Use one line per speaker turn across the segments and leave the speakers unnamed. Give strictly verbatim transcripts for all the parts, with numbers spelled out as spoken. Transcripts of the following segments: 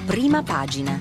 Prima pagina.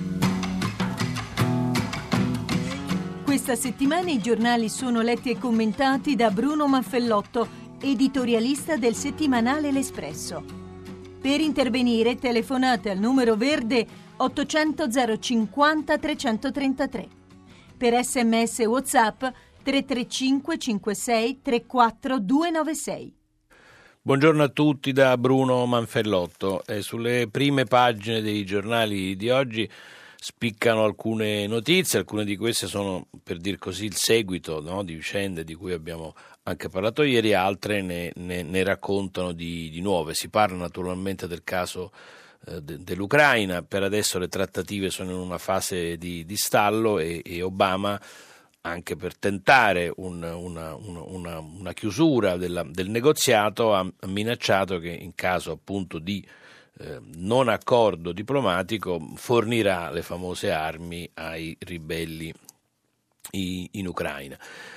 Questa settimana i giornali sono letti e commentati da Bruno Manfellotto, editorialista del settimanale L'Espresso. Per intervenire telefonate al numero verde ottocento zero cinquanta trecentotrentatré. Per sms e WhatsApp tre tre cinque cinque sei tre quattro due nove sei.
Buongiorno a tutti da Bruno Manfellotto. Eh, sulle prime pagine dei giornali di oggi spiccano alcune notizie, alcune di queste sono, per dir così, il seguito, no, di vicende di cui abbiamo anche parlato ieri, altre ne, ne, ne raccontano di, di nuove. Si parla naturalmente del caso eh, de, dell'Ucraina. Per adesso le trattative sono in una fase di, di stallo e, e Obama, anche per tentare un, una, una, una chiusura della, del negoziato, ha minacciato che in caso appunto di eh, non accordo diplomatico fornirà le famose armi ai ribelli i, in Ucraina.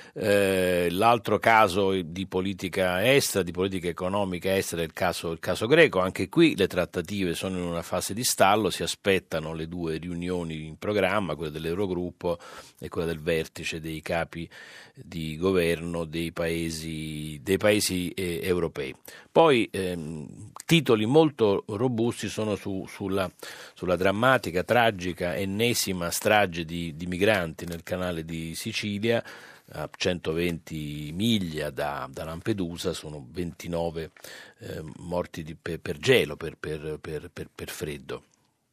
Eh, l'altro caso di politica estera, di politica economica estera è il caso, il caso greco. Anche qui le trattative sono in una fase di stallo, si aspettano le due riunioni in programma, quella dell'Eurogruppo e quella del vertice dei capi di governo dei paesi, dei paesi eh, europei. Poi ehm, titoli molto robusti sono su, sulla, sulla drammatica, tragica, ennesima strage di, di migranti nel canale di Sicilia, a centoventi miglia da, da Lampedusa. Sono ventinove eh, morti di, per, per gelo, per, per, per, per, per freddo.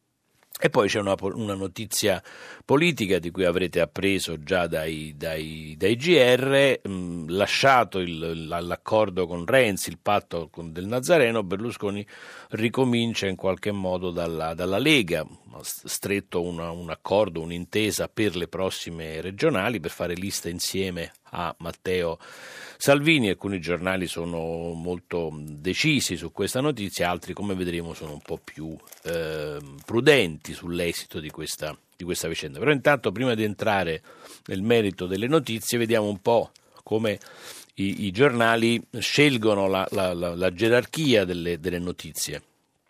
E poi c'è una, una notizia politica di cui avrete appreso già dai, dai, dai G R. Mh, lasciato il, l'accordo con Renzi, il patto con del Nazareno, Berlusconi ricomincia in qualche modo dalla, dalla Lega, ha stretto una, un accordo, un'intesa per le prossime regionali, per fare lista insieme a Matteo Salvini. Alcuni giornali sono molto decisi su questa notizia, altri, come vedremo, sono un po' più eh, prudenti sull'esito di questa, di questa vicenda. Però intanto, prima di entrare nel merito delle notizie, vediamo un po' come i, i giornali scelgono la, la, la, la gerarchia delle, delle notizie.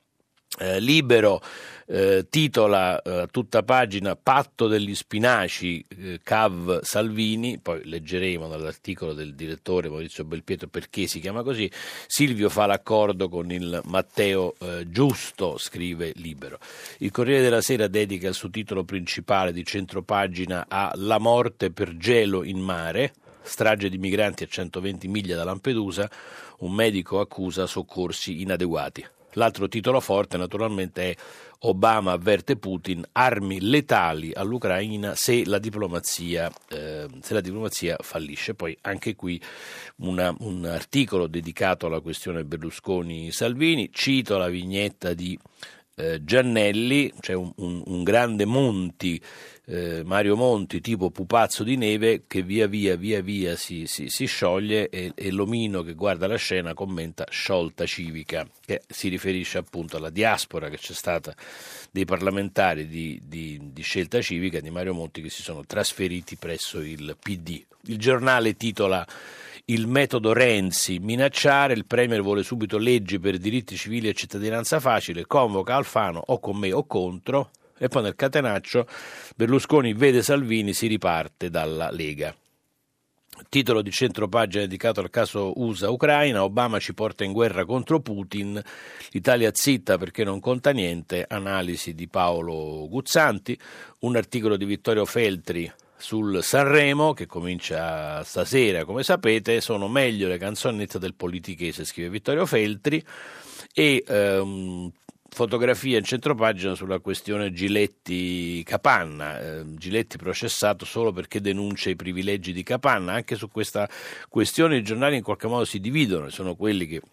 Eh, Libero eh, titola a eh, tutta pagina Patto degli spinaci, eh, Cav Salvini. Poi leggeremo dall'articolo del direttore Maurizio Belpietro perché si chiama così. Silvio fa l'accordo con il Matteo eh, giusto, scrive Libero. Il Corriere della Sera dedica il suo titolo principale di centropagina a La morte per gelo in mare, strage di migranti a centoventi miglia da Lampedusa, un medico accusa soccorsi inadeguati. L'altro titolo forte naturalmente è Obama avverte Putin, armi letali all'Ucraina se la diplomazia, eh, se la diplomazia fallisce. Poi anche qui una, un articolo dedicato alla questione Berlusconi-Salvini. Cito la vignetta di eh, Giannelli, c'è cioè un, un, un grande Monti, eh, Mario Monti tipo pupazzo di neve che via via via via si, si, si scioglie e, e l'omino che guarda la scena commenta sciolta civica, che si riferisce appunto alla diaspora che c'è stata dei parlamentari di, di, di Scelta Civica di Mario Monti che si sono trasferiti presso il P D. Il giornale titola Il metodo Renzi, minacciare, il premier vuole subito leggi per diritti civili e cittadinanza facile, convoca Alfano o con me o contro. E poi nel catenaccio Berlusconi vede Salvini, si riparte dalla Lega. Titolo di centropagina dedicato al caso U S A-Ucraina, Obama ci porta in guerra contro Putin, l'Italia zitta perché non conta niente, analisi di Paolo Guzzanti, un articolo di Vittorio Feltri sul Sanremo che comincia stasera, come sapete. Sono meglio le canzonette del politichese, scrive Vittorio Feltri, e um, fotografia in centropagina sulla questione Giletti-Capanna, eh, Giletti processato solo perché denuncia i privilegi di Capanna. Anche su questa questione i giornali in qualche modo si dividono, sono quelli che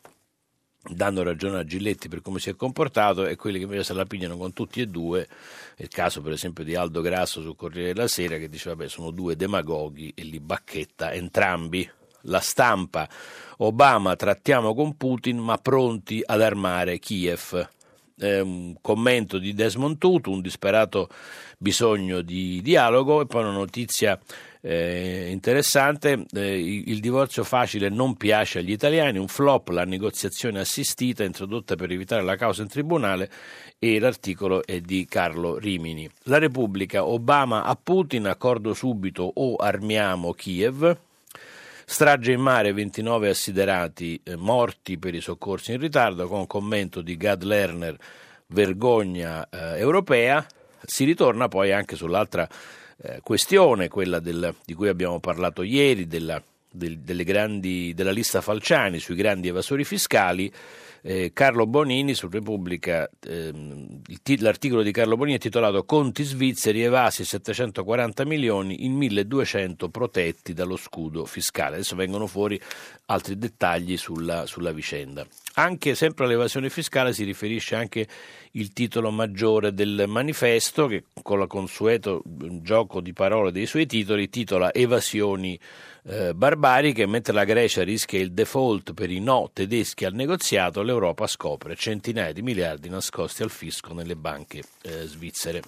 danno ragione a Giletti per come si è comportato e quelli che invece se la pigliano con tutti e due. È il caso per esempio di Aldo Grasso sul Corriere della Sera che dice vabbè sono due demagoghi e li bacchetta entrambi. La Stampa, Obama trattiamo con Putin ma pronti ad armare Kiev. Eh, un commento di Desmond Tutu, un disperato bisogno di dialogo. E poi una notizia Eh, interessante, eh, il divorzio facile non piace agli italiani, un flop la negoziazione assistita introdotta per evitare la causa in tribunale, e l'articolo è di Carlo Rimini. La Repubblica, Obama a Putin, accordo subito o armiamo Kiev. Strage in mare, ventinove assiderati eh, morti per i soccorsi in ritardo, con commento di Gad Lerner, vergogna eh, europea. Si ritorna poi anche sull'altra Eh, questione, quella del, di cui abbiamo parlato ieri, della, del, delle grandi, della lista Falciani sui grandi evasori fiscali. Eh, Carlo Bonini su Repubblica, ehm, il, l'articolo di Carlo Bonini è titolato Conti svizzeri evasi settecentoquaranta milioni in milleduecento protetti dallo scudo fiscale. Adesso vengono fuori altri dettagli sulla, sulla vicenda. Anche sempre all'evasione fiscale si riferisce anche il titolo maggiore del manifesto, che con il consueto gioco di parole dei suoi titoli titola Evasioni eh, barbariche. Mentre la Grecia rischia il default per i no tedeschi al negoziato, l'Europa scopre centinaia di miliardi nascosti al fisco nelle banche eh, svizzere.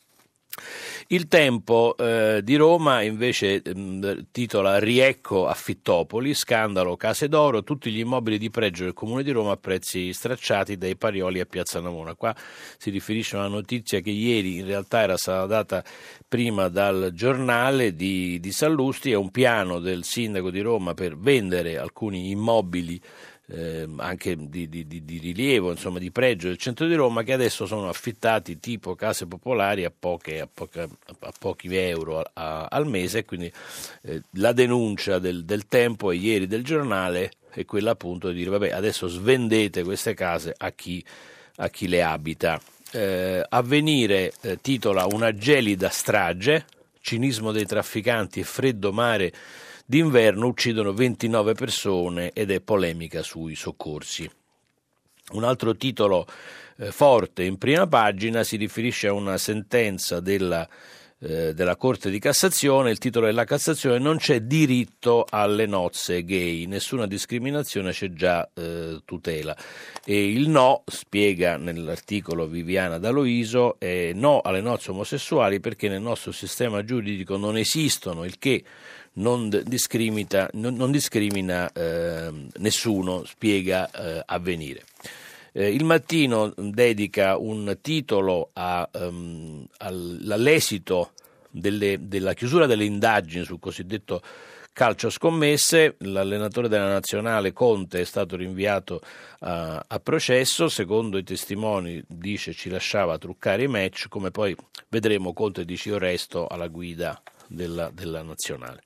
Il Tempo eh, di Roma invece mh, titola Riecco Affittopoli, scandalo Case d'Oro, tutti gli immobili di pregio del Comune di Roma a prezzi stracciati dai Parioli a Piazza Navona. Qua si riferisce a una notizia che ieri in realtà era stata data prima dal giornale di, di Sallusti. È un piano del sindaco di Roma per vendere alcuni immobili Eh, anche di, di, di rilievo, insomma di pregio del centro di Roma, che adesso sono affittati tipo case popolari a, poche, a, poca, a pochi euro a, a, al mese. Quindi eh, la denuncia del, del Tempo e ieri del giornale è quella appunto di dire vabbè, adesso svendete queste case a chi, a chi le abita. eh, Avvenire eh, titola Una gelida strage, cinismo dei trafficanti e freddo mare d'inverno uccidono ventinove persone ed è polemica sui soccorsi. Un altro titolo eh, forte in prima pagina si riferisce a una sentenza della, eh, della Corte di Cassazione. Il titolo della Cassazione: non c'è diritto alle nozze gay, nessuna discriminazione, c'è già eh, tutela. E il no, spiega nell'articolo Viviana D'Aloiso, è no alle nozze omosessuali perché nel nostro sistema giuridico non esistono, il che non discrimina, non, non discrimina eh, nessuno, spiega eh, Avvenire. Eh, il Mattino dedica un titolo a, um, all'esito delle, della chiusura delle indagini sul cosiddetto calcio scommesse. L'allenatore della nazionale Conte è stato rinviato a, a processo. Secondo i testimoni, dice, ci lasciava truccare i match, come poi vedremo Conte dice io resto alla guida della, della nazionale.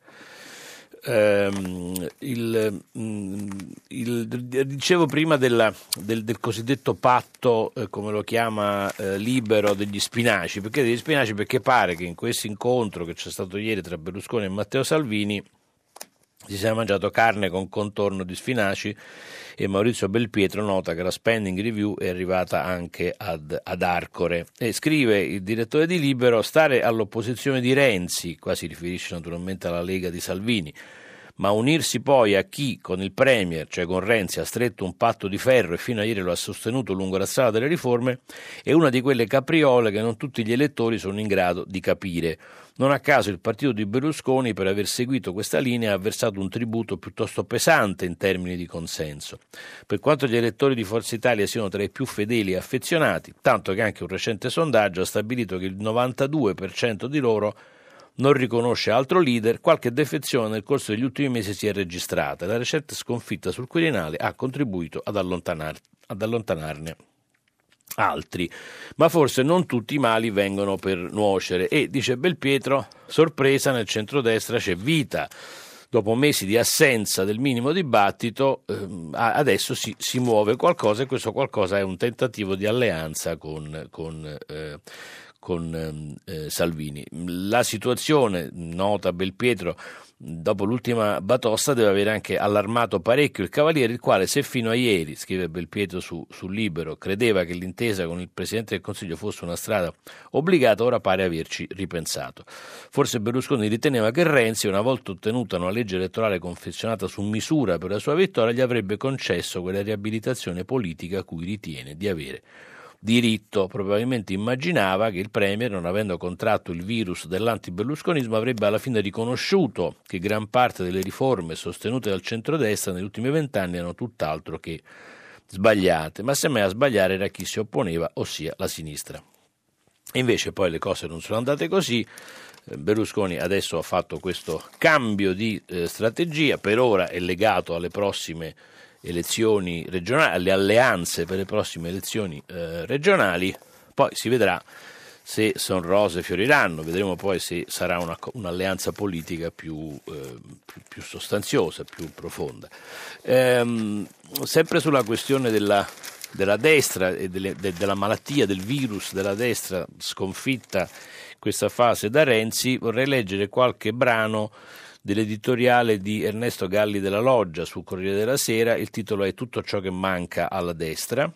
Um, il, um, il, dicevo prima della, del, del cosiddetto patto, eh, come lo chiama eh, Libero, degli spinaci. Perché degli spinaci? Perché pare che in questo incontro che c'è stato ieri tra Berlusconi e Matteo Salvini si sia mangiato carne con contorno di spinaci, e Maurizio Belpietro nota che la spending review è arrivata anche ad, ad Arcore. E scrive il direttore di Libero: stare all'opposizione di Renzi, qua si riferisce naturalmente alla Lega di Salvini, ma unirsi poi a chi con il Premier, cioè con Renzi, ha stretto un patto di ferro e fino a ieri lo ha sostenuto lungo la strada delle riforme, è una di quelle capriole che non tutti gli elettori sono in grado di capire. Non a caso il partito di Berlusconi, per aver seguito questa linea, ha versato un tributo piuttosto pesante in termini di consenso. Per quanto gli elettori di Forza Italia siano tra i più fedeli e affezionati, tanto che anche un recente sondaggio ha stabilito che il novantadue per cento di loro non riconosce altro leader, qualche defezione nel corso degli ultimi mesi si è registrata e la recente sconfitta sul Quirinale ha contribuito ad, allontanar, ad allontanarne altri. Ma forse non tutti i mali vengono per nuocere e, dice Belpietro, sorpresa, nel centrodestra c'è vita. Dopo mesi di assenza del minimo dibattito, eh, adesso si, si muove qualcosa, e questo qualcosa è un tentativo di alleanza con, con eh, con eh, Salvini. La situazione, nota Belpietro, dopo l'ultima batosta deve aver anche allarmato parecchio il Cavaliere, il quale, se fino a ieri, scrive Belpietro su, su Libero, credeva che l'intesa con il Presidente del Consiglio fosse una strada obbligata, ora pare averci ripensato. Forse Berlusconi riteneva che Renzi, una volta ottenuta una legge elettorale confezionata su misura per la sua vittoria, gli avrebbe concesso quella riabilitazione politica a cui ritiene di avere diritto. Probabilmente immaginava che il Premier, non avendo contratto il virus dell'antiberlusconismo, avrebbe alla fine riconosciuto che gran parte delle riforme sostenute dal centrodestra negli ultimi vent'anni erano tutt'altro che sbagliate, ma semmai a sbagliare era chi si opponeva, ossia la sinistra. E invece poi le cose non sono andate così. Berlusconi adesso ha fatto questo cambio di eh, strategia, per ora è legato alle prossime elezioni regionali, alle alleanze per le prossime elezioni eh, regionali, poi si vedrà se son rose fioriranno, vedremo poi se sarà una, un'alleanza politica più, eh, più, più sostanziosa, più profonda. Ehm, sempre sulla questione della, della destra e delle, de, della malattia, del virus della destra sconfitta questa fase da Renzi, vorrei leggere qualche brano dell'editoriale di Ernesto Galli della Loggia sul Corriere della Sera. Il titolo è Tutto ciò che manca alla destra,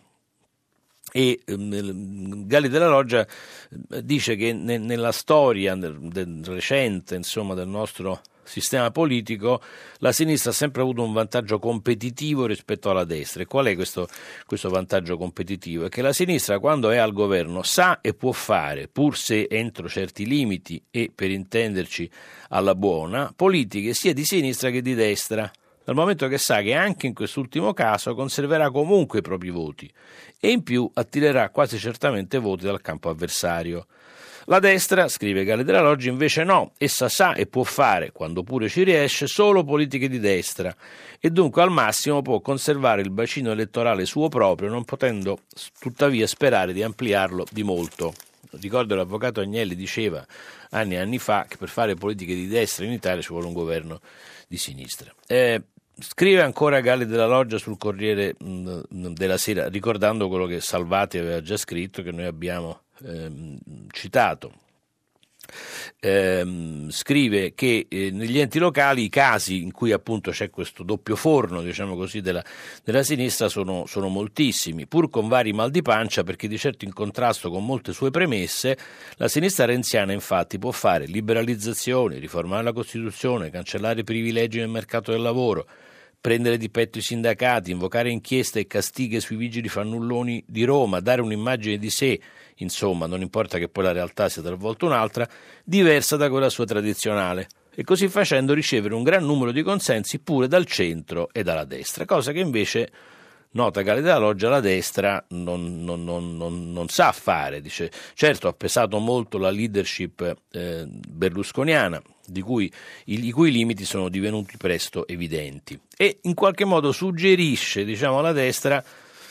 e um, Galli della Loggia dice che ne, nella storia del, recente, insomma, del nostro sistema politico, la sinistra ha sempre avuto un vantaggio competitivo rispetto alla destra. E qual è questo, questo vantaggio competitivo? È che la sinistra, quando è al governo, sa e può fare, pur se entro certi limiti e, per intenderci, alla buona, politiche sia di sinistra che di destra, dal momento che sa che anche in quest'ultimo caso conserverà comunque i propri voti e in più attirerà quasi certamente voti dal campo avversario. La destra, scrive Galli della Loggia, invece no, essa sa e può fare, quando pure ci riesce, solo politiche di destra e dunque al massimo può conservare il bacino elettorale suo proprio, non potendo tuttavia sperare di ampliarlo di molto. Ricordo l'avvocato Agnelli diceva anni e anni fa che per fare politiche di destra in Italia ci vuole un governo di sinistra. Eh, Scrive ancora Galli della Loggia sul Corriere mh, della Sera, ricordando quello che Salvati aveva già scritto, che noi abbiamo ehm, citato. Ehm, scrive che eh, negli enti locali i casi in cui appunto c'è questo doppio forno, diciamo così, della, della sinistra sono, sono moltissimi, pur con vari mal di pancia, perché di certo in contrasto con molte sue premesse la sinistra renziana infatti può fare liberalizzazioni, riformare la Costituzione, cancellare i privilegi nel mercato del lavoro, prendere di petto i sindacati, invocare inchieste e castighe sui vigili fannulloni di Roma, dare un'immagine di sé, insomma, non importa che poi la realtà sia talvolta un'altra, diversa da quella sua tradizionale, e così facendo ricevere un gran numero di consensi pure dal centro e dalla destra, cosa che invece, nota Galli della Loggia, la destra non, non, non, non, non sa fare. Dice, certo ha pesato molto la leadership eh, berlusconiana, di cui i, i cui limiti sono divenuti presto evidenti, e in qualche modo suggerisce, diciamo, alla destra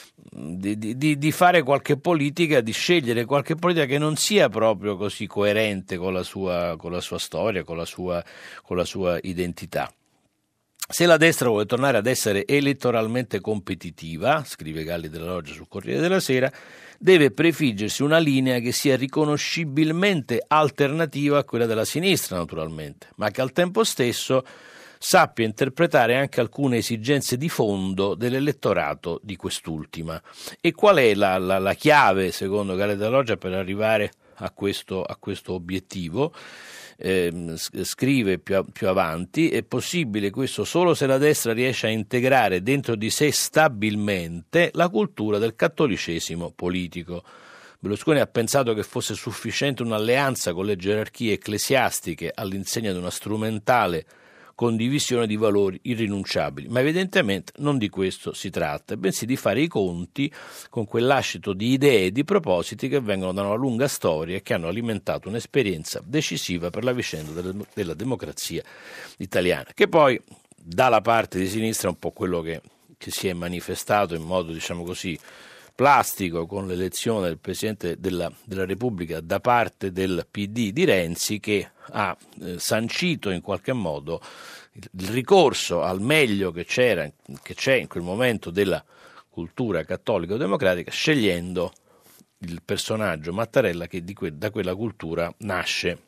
di, di, di fare qualche politica, di scegliere qualche politica che non sia proprio così coerente con la sua, con la sua storia, con la sua, con la sua identità. Se la destra vuole tornare ad essere elettoralmente competitiva, scrive Galli della Loggia sul Corriere della Sera, deve prefiggersi una linea che sia riconoscibilmente alternativa a quella della sinistra, naturalmente, ma che al tempo stesso sappia interpretare anche alcune esigenze di fondo dell'elettorato di quest'ultima. E qual è la, la, la chiave, secondo Galli della Loggia, per arrivare a questo, a questo obiettivo? Eh, scrive più, più avanti, è possibile questo solo se la destra riesce a integrare dentro di sé stabilmente la cultura del cattolicesimo politico. Berlusconi ha pensato che fosse sufficiente un'alleanza con le gerarchie ecclesiastiche all'insegna di una strumentale condivisione di valori irrinunciabili, ma evidentemente non di questo si tratta, bensì di fare i conti con quel lascito di idee e di propositi che vengono da una lunga storia e che hanno alimentato un'esperienza decisiva per la vicenda della, della democrazia italiana, che poi dalla parte di sinistra è un po' quello che, che si è manifestato in modo, diciamo così, plastico con l'elezione del Presidente della, della Repubblica da parte del P D di Renzi, che ha eh, sancito in qualche modo il, il ricorso al meglio che c'era, che c'è in quel momento della cultura cattolico-democratica, scegliendo il personaggio Mattarella che di que, da quella cultura nasce.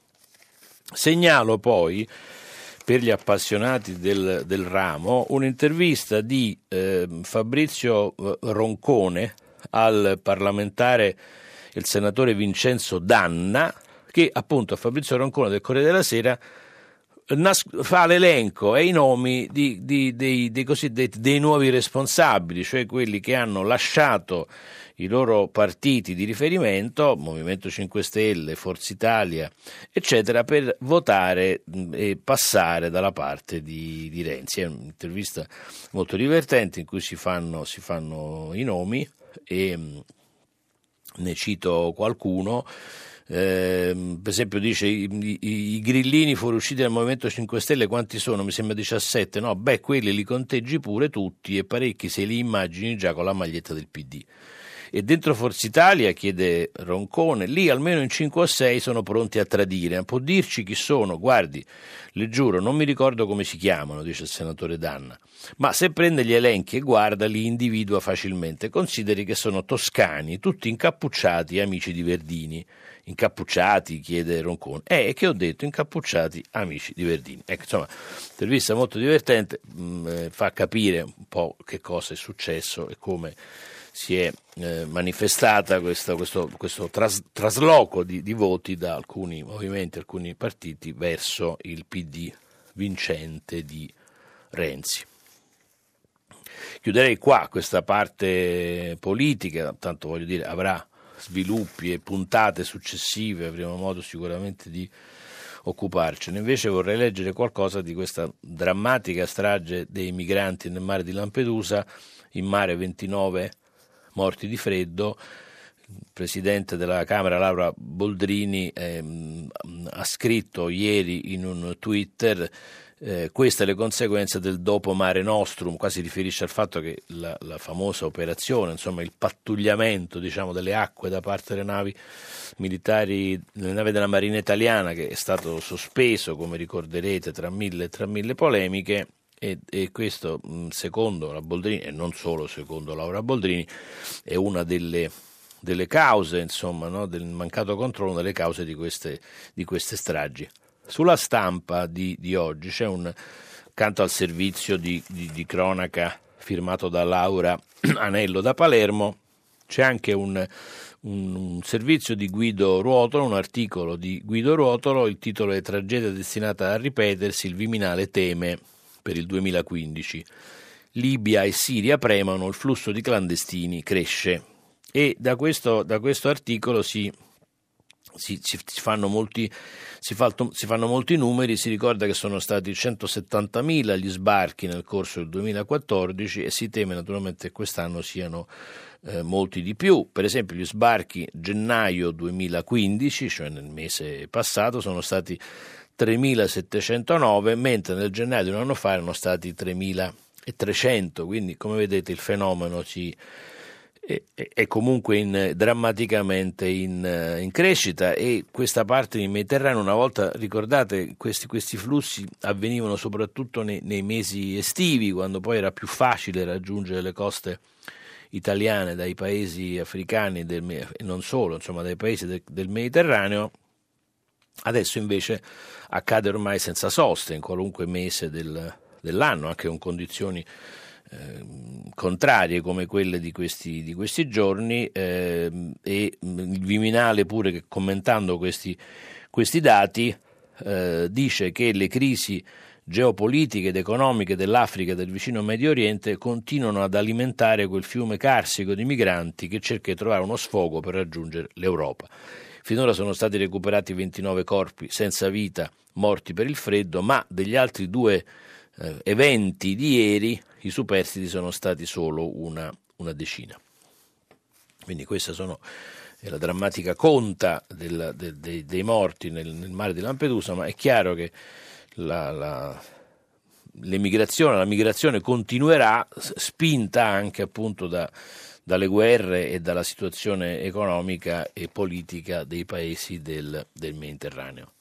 Segnalo poi, per gli appassionati del, del ramo, un'intervista di eh, Fabrizio Roncone al parlamentare, il senatore Vincenzo D'Anna, che appunto a Fabrizio Roncone del Corriere della Sera nas- fa l'elenco e i nomi di, di, dei, dei cosiddetti dei nuovi responsabili, cioè quelli che hanno lasciato i loro partiti di riferimento, Movimento cinque Stelle, Forza Italia, eccetera, per votare e passare dalla parte di, di Renzi. È un'intervista molto divertente in cui si fanno, si fanno i nomi e ne cito qualcuno. Eh, per esempio dice i, i, i grillini fuoriusciti dal Movimento cinque Stelle quanti sono? Mi sembra diciassette. No, beh, quelli li conteggi pure tutti e parecchi se li immagini già con la maglietta del P D. E dentro Forza Italia, chiede Roncone, lì almeno in cinque o sei sono pronti a tradire. Può dirci chi sono? Guardi, le giuro, non mi ricordo come si chiamano, dice il senatore D'Anna, ma se prende gli elenchi e guarda li individua facilmente. Consideri che sono toscani, tutti incappucciati, amici di Verdini. Incappucciati, chiede Roncone. Eh, che ho detto, incappucciati, amici di Verdini. Ecco, insomma, intervista molto divertente, mh, fa capire un po' che cosa è successo e come si è eh, manifestata questa, questo, questo tras, trasloco di, di voti da alcuni movimenti, alcuni partiti verso il P D vincente di Renzi. Chiuderei qua questa parte politica, tanto voglio dire, avrà sviluppi e puntate successive, avremo modo sicuramente di occuparcene. Invece vorrei leggere qualcosa di questa drammatica strage dei migranti nel mare di Lampedusa, in mare ventinove morti di freddo. Il presidente della Camera Laura Boldrini ehm, ha scritto ieri in un Twitter eh, queste le conseguenze del dopo Mare Nostrum. Qua si riferisce al fatto che la, la famosa operazione, insomma il pattugliamento diciamo delle acque da parte delle navi militari, le navi della Marina italiana, che è stato sospeso, come ricorderete, tra mille tra mille polemiche. E, e questo secondo la Boldrini, e non solo secondo Laura Boldrini, è una delle, delle cause, insomma, no, del mancato controllo, delle cause di queste, di queste stragi. Sulla Stampa di, di oggi c'è un canto al servizio di, di, di cronaca firmato da Laura Anello da Palermo, c'è anche un, un, un servizio di Guido Ruotolo, un articolo di Guido Ruotolo, il titolo è Tragedia destinata a ripetersi, il Viminale teme per il duemilaquindici. Libia e Siria premono, il flusso di clandestini cresce. E da questo, da questo articolo si, si, si, fanno molti, si, fatto, si fanno molti numeri. Si ricorda che sono stati centosettantamila gli sbarchi nel corso del duemilaquattordici e si teme naturalmente che quest'anno siano eh, molti di più. Per esempio gli sbarchi gennaio duemilaquindici, cioè nel mese passato, sono stati tremilasettecentonove, mentre nel gennaio di un anno fa erano stati tremilatrecento, quindi come vedete il fenomeno si, è, è comunque in, drammaticamente in, in crescita. E questa parte del Mediterraneo, una volta, ricordate, questi, questi flussi avvenivano soprattutto nei, nei mesi estivi, quando poi era più facile raggiungere le coste italiane dai paesi africani del, e non solo, insomma dai paesi del, del Mediterraneo. Adesso invece accade ormai senza sosta, in qualunque mese del, dell'anno, anche con condizioni eh, contrarie come quelle di questi, di questi giorni, eh, e il Viminale pure, che commentando questi, questi dati eh, dice che le crisi geopolitiche ed economiche dell'Africa e del vicino Medio Oriente continuano ad alimentare quel fiume carsico di migranti che cerca di trovare uno sfogo per raggiungere l'Europa. Finora sono stati recuperati ventinove corpi senza vita, morti per il freddo, ma degli altri due eh, eventi di ieri i superstiti sono stati solo una, una decina. Quindi questa sono, è la drammatica conta del, del, dei, dei morti nel, nel mare di Lampedusa, ma è chiaro che la, la, l'emigrazione, la migrazione continuerà, spinta anche appunto da dalle guerre e dalla situazione economica e politica dei paesi del, del Mediterraneo.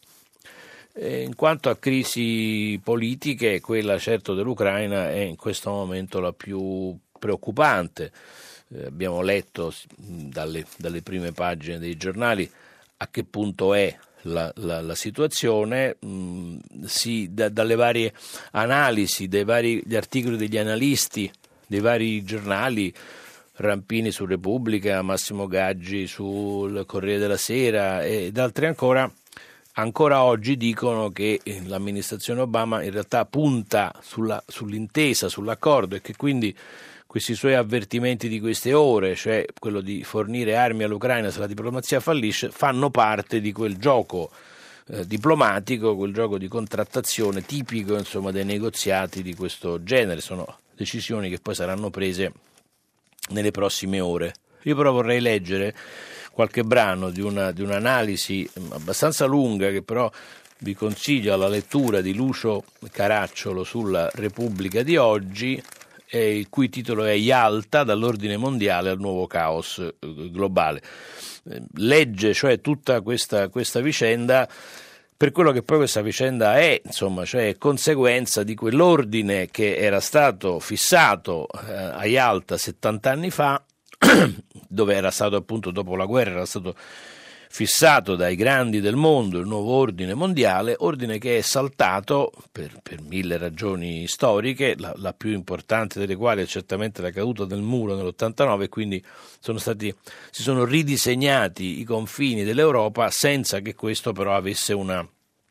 E in quanto a crisi politiche, quella certo dell'Ucraina è in questo momento la più preoccupante. Eh, abbiamo letto dalle, dalle prime pagine dei giornali a che punto è la, la, la situazione, mh, si, da, dalle varie analisi, dei vari gli articoli degli analisti, dei vari giornali, Rampini su Repubblica, Massimo Gaggi sul Corriere della Sera ed altri ancora, ancora oggi dicono che l'amministrazione Obama in realtà punta sulla, sull'intesa, sull'accordo, e che quindi questi suoi avvertimenti di queste ore, cioè quello di fornire armi all'Ucraina se la diplomazia fallisce, fanno parte di quel gioco eh, diplomatico, quel gioco di contrattazione tipico, insomma, dei negoziati di questo genere. Sono decisioni che poi saranno prese nelle prossime ore. Io però vorrei leggere qualche brano di, una, di un'analisi abbastanza lunga, che però vi consiglio alla lettura, di Lucio Caracciolo sulla Repubblica di oggi, eh, il cui titolo è Yalta, dall'ordine mondiale al nuovo caos eh, globale. Eh, legge cioè tutta questa, questa vicenda per quello che poi questa vicenda è, insomma, cioè conseguenza di quell'ordine che era stato fissato eh, a Yalta settanta anni fa, dove era stato appunto dopo la guerra, era stato fissato dai grandi del mondo il nuovo ordine mondiale, ordine che è saltato per, per mille ragioni storiche, la, la più importante delle quali è certamente la caduta del muro nell'ottantanove, e quindi sono stati, si sono ridisegnati i confini dell'Europa senza che questo però avesse una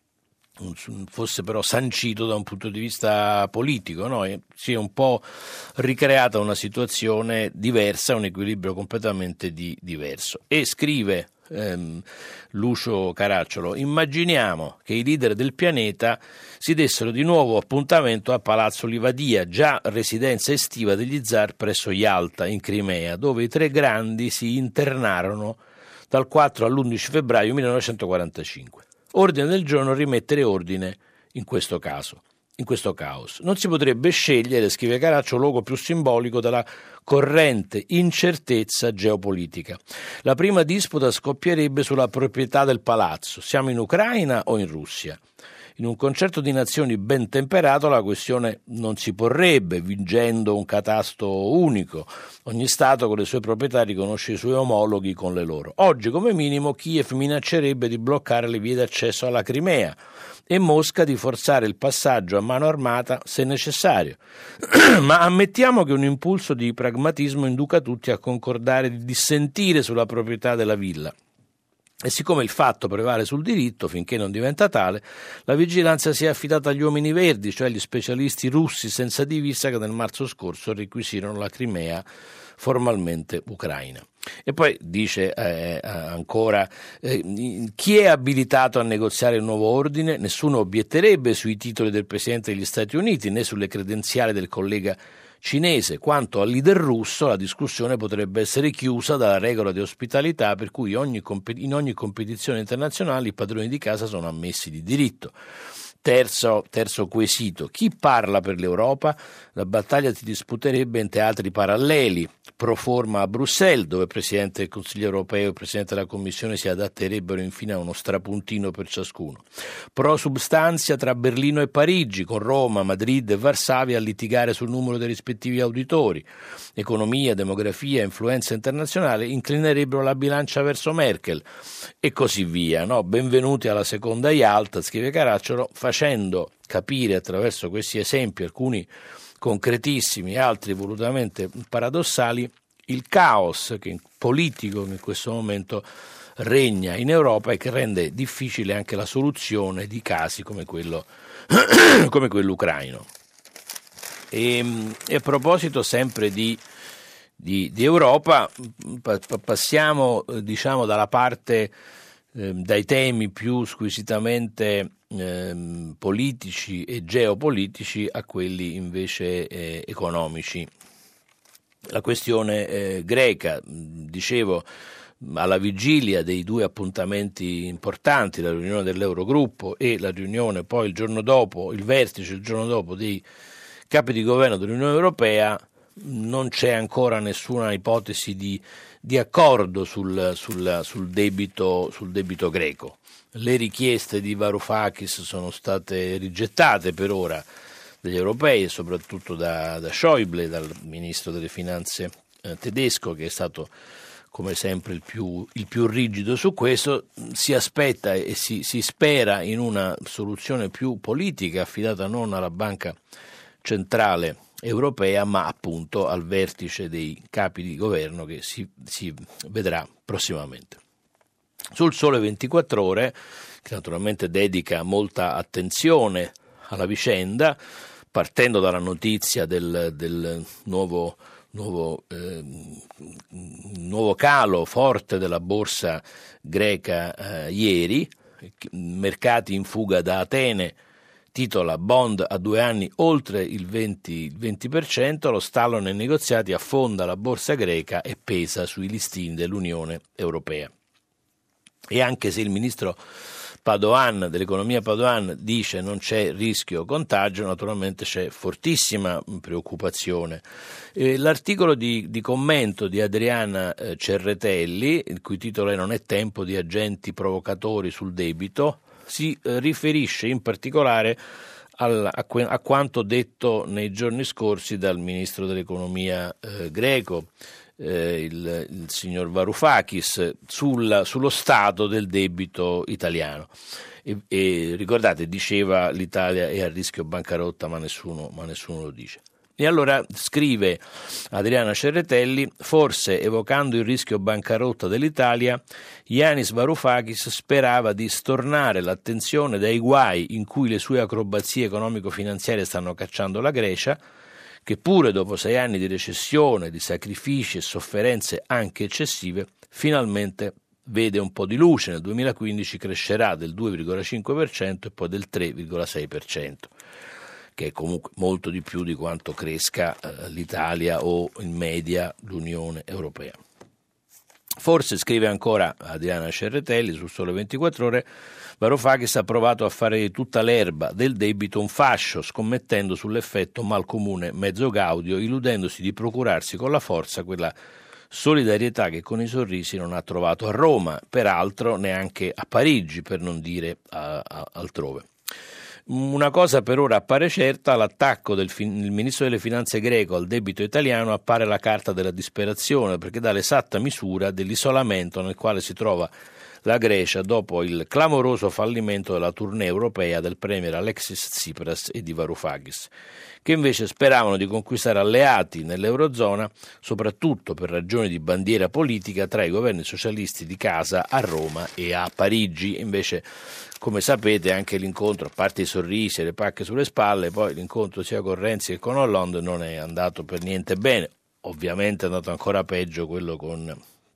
fosse però sancito da un punto di vista politico, no? E si è un po' ricreata una situazione diversa, un equilibrio completamente di, diverso. E scrive ehm, Lucio Caracciolo: immaginiamo che i leader del pianeta si dessero di nuovo appuntamento a Palazzo Livadia, già residenza estiva degli zar presso Yalta in Crimea, dove i tre grandi si internarono dal quattro all'undici febbraio millenovecentoquarantacinque. Ordine del giorno: rimettere ordine in questo caso, in questo caos. Non si potrebbe scegliere, scrive Caracciolo, luogo più simbolico della corrente incertezza geopolitica. La prima disputa scoppierebbe sulla proprietà del palazzo. Siamo in Ucraina o in Russia? In un concerto di nazioni ben temperato la questione non si porrebbe, vincendo un catasto unico. Ogni Stato con le sue proprietà riconosce i suoi omologhi con le loro. Oggi, come minimo, Kiev minaccerebbe di bloccare le vie d'accesso alla Crimea e Mosca di forzare il passaggio a mano armata se necessario. Ma ammettiamo che un impulso di pragmatismo induca tutti a concordare di dissentire sulla proprietà della villa. E siccome il fatto prevale sul diritto, finché non diventa tale, la vigilanza si è affidata agli uomini verdi, cioè gli specialisti russi senza divisa che nel marzo scorso requisirono la Crimea formalmente ucraina. E poi dice eh, ancora, eh, chi è abilitato a negoziare il nuovo ordine? Nessuno obietterebbe sui titoli del Presidente degli Stati Uniti né sulle credenziali del collega cinese. Quanto al leader russo, la discussione potrebbe essere chiusa dalla regola di ospitalità per cui ogni, in ogni competizione internazionale i padroni di casa sono ammessi di diritto. Terzo, terzo quesito: chi parla per l'Europa? La battaglia si disputerebbe in teatri paralleli, pro forma a Bruxelles, dove il Presidente del Consiglio europeo e il Presidente della Commissione si adatterebbero infine a uno strapuntino per ciascuno. Pro substanzia tra Berlino e Parigi, con Roma, Madrid e Varsavia a litigare sul numero dei rispettivi auditori. Economia, demografia, influenza internazionale inclinerebbero la bilancia verso Merkel e così via, no? Benvenuti alla seconda Yalta, scrive Caracciolo, facendo capire attraverso questi esempi, alcuni concretissimi, altri volutamente paradossali, il caos che, politico che in questo momento regna in Europa e che rende difficile anche la soluzione di casi come quello, come quello ucraino. E, e a proposito sempre di, di, di Europa, pa, passiamo diciamo dalla parte, eh, dai temi più squisitamente eh, politici e geopolitici a quelli invece eh, economici. La questione eh, greca, dicevo, alla vigilia dei due appuntamenti importanti, la riunione dell'Eurogruppo e la riunione poi il giorno dopo, il vertice il giorno dopo dei capi di governo dell'Unione Europea, non c'è ancora nessuna ipotesi di, di accordo sul, sul, sul, debito, sul debito greco. Le richieste di Varoufakis sono state rigettate per ora dagli europei e soprattutto da, da Schäuble, dal ministro delle finanze eh, tedesco, che è stato come sempre il più, il più rigido su questo. Si aspetta e si, si spera in una soluzione più politica affidata non alla Banca Centrale Europea ma appunto al vertice dei capi di governo che si, si vedrà prossimamente. Sul Sole ventiquattro Ore, che naturalmente dedica molta attenzione alla vicenda, partendo dalla notizia del, del nuovo nuovo, eh, nuovo calo forte della borsa greca eh, ieri, mercati in fuga da Atene, titola Bond a due anni oltre il venti per cento, lo stallo nei negoziati affonda la borsa greca e pesa sui listini dell'Unione Europea. E anche se il ministro Padoan, dell'economia Padoan, dice non c'è rischio contagio, naturalmente c'è fortissima preoccupazione. Eh, l'articolo di, di commento di Adriana eh, Cerretelli, il cui titolo è Non è tempo di agenti provocatori sul debito, si eh, riferisce in particolare al, a, que, a quanto detto nei giorni scorsi dal ministro dell'economia eh, greco, Eh, il, il signor Varoufakis, sul, sullo stato del debito italiano. E, e ricordate, diceva l'Italia è a rischio bancarotta, ma nessuno, ma nessuno lo dice. E allora scrive Adriana Cerretelli, forse evocando il rischio bancarotta dell'Italia, Yanis Varoufakis sperava di stornare l'attenzione dai guai in cui le sue acrobazie economico-finanziarie stanno cacciando la Grecia, che pure dopo sei anni di recessione, di sacrifici e sofferenze anche eccessive, finalmente vede un po' di luce. Nel duemilaquindici crescerà del due virgola cinque per cento e poi del tre virgola sei per cento, che è comunque molto di più di quanto cresca eh, l'Italia o in media l'Unione Europea. Forse, scrive ancora Adriana Cerretelli sul Sole ventiquattro Ore, Varoufakis ha provato a fare di tutta l'erba del debito un fascio, scommettendo sull'effetto mal comune mezzo gaudio, illudendosi di procurarsi con la forza quella solidarietà che con i sorrisi non ha trovato a Roma, peraltro neanche a Parigi, per non dire a, a, altrove. Una cosa per ora appare certa, l'attacco del fin- il ministro delle finanze greco al debito italiano appare la carta della disperazione, perché dà l'esatta misura dell'isolamento nel quale si trova la Grecia dopo il clamoroso fallimento della tournée europea del premier Alexis Tsipras e di Varoufakis, che invece speravano di conquistare alleati nell'Eurozona, soprattutto per ragioni di bandiera politica tra i governi socialisti di casa a Roma e a Parigi. Invece, come sapete, anche l'incontro, a parte i sorrisi e le pacche sulle spalle, poi l'incontro sia con Renzi che con Hollande non è andato per niente bene. Ovviamente è andato ancora peggio quello con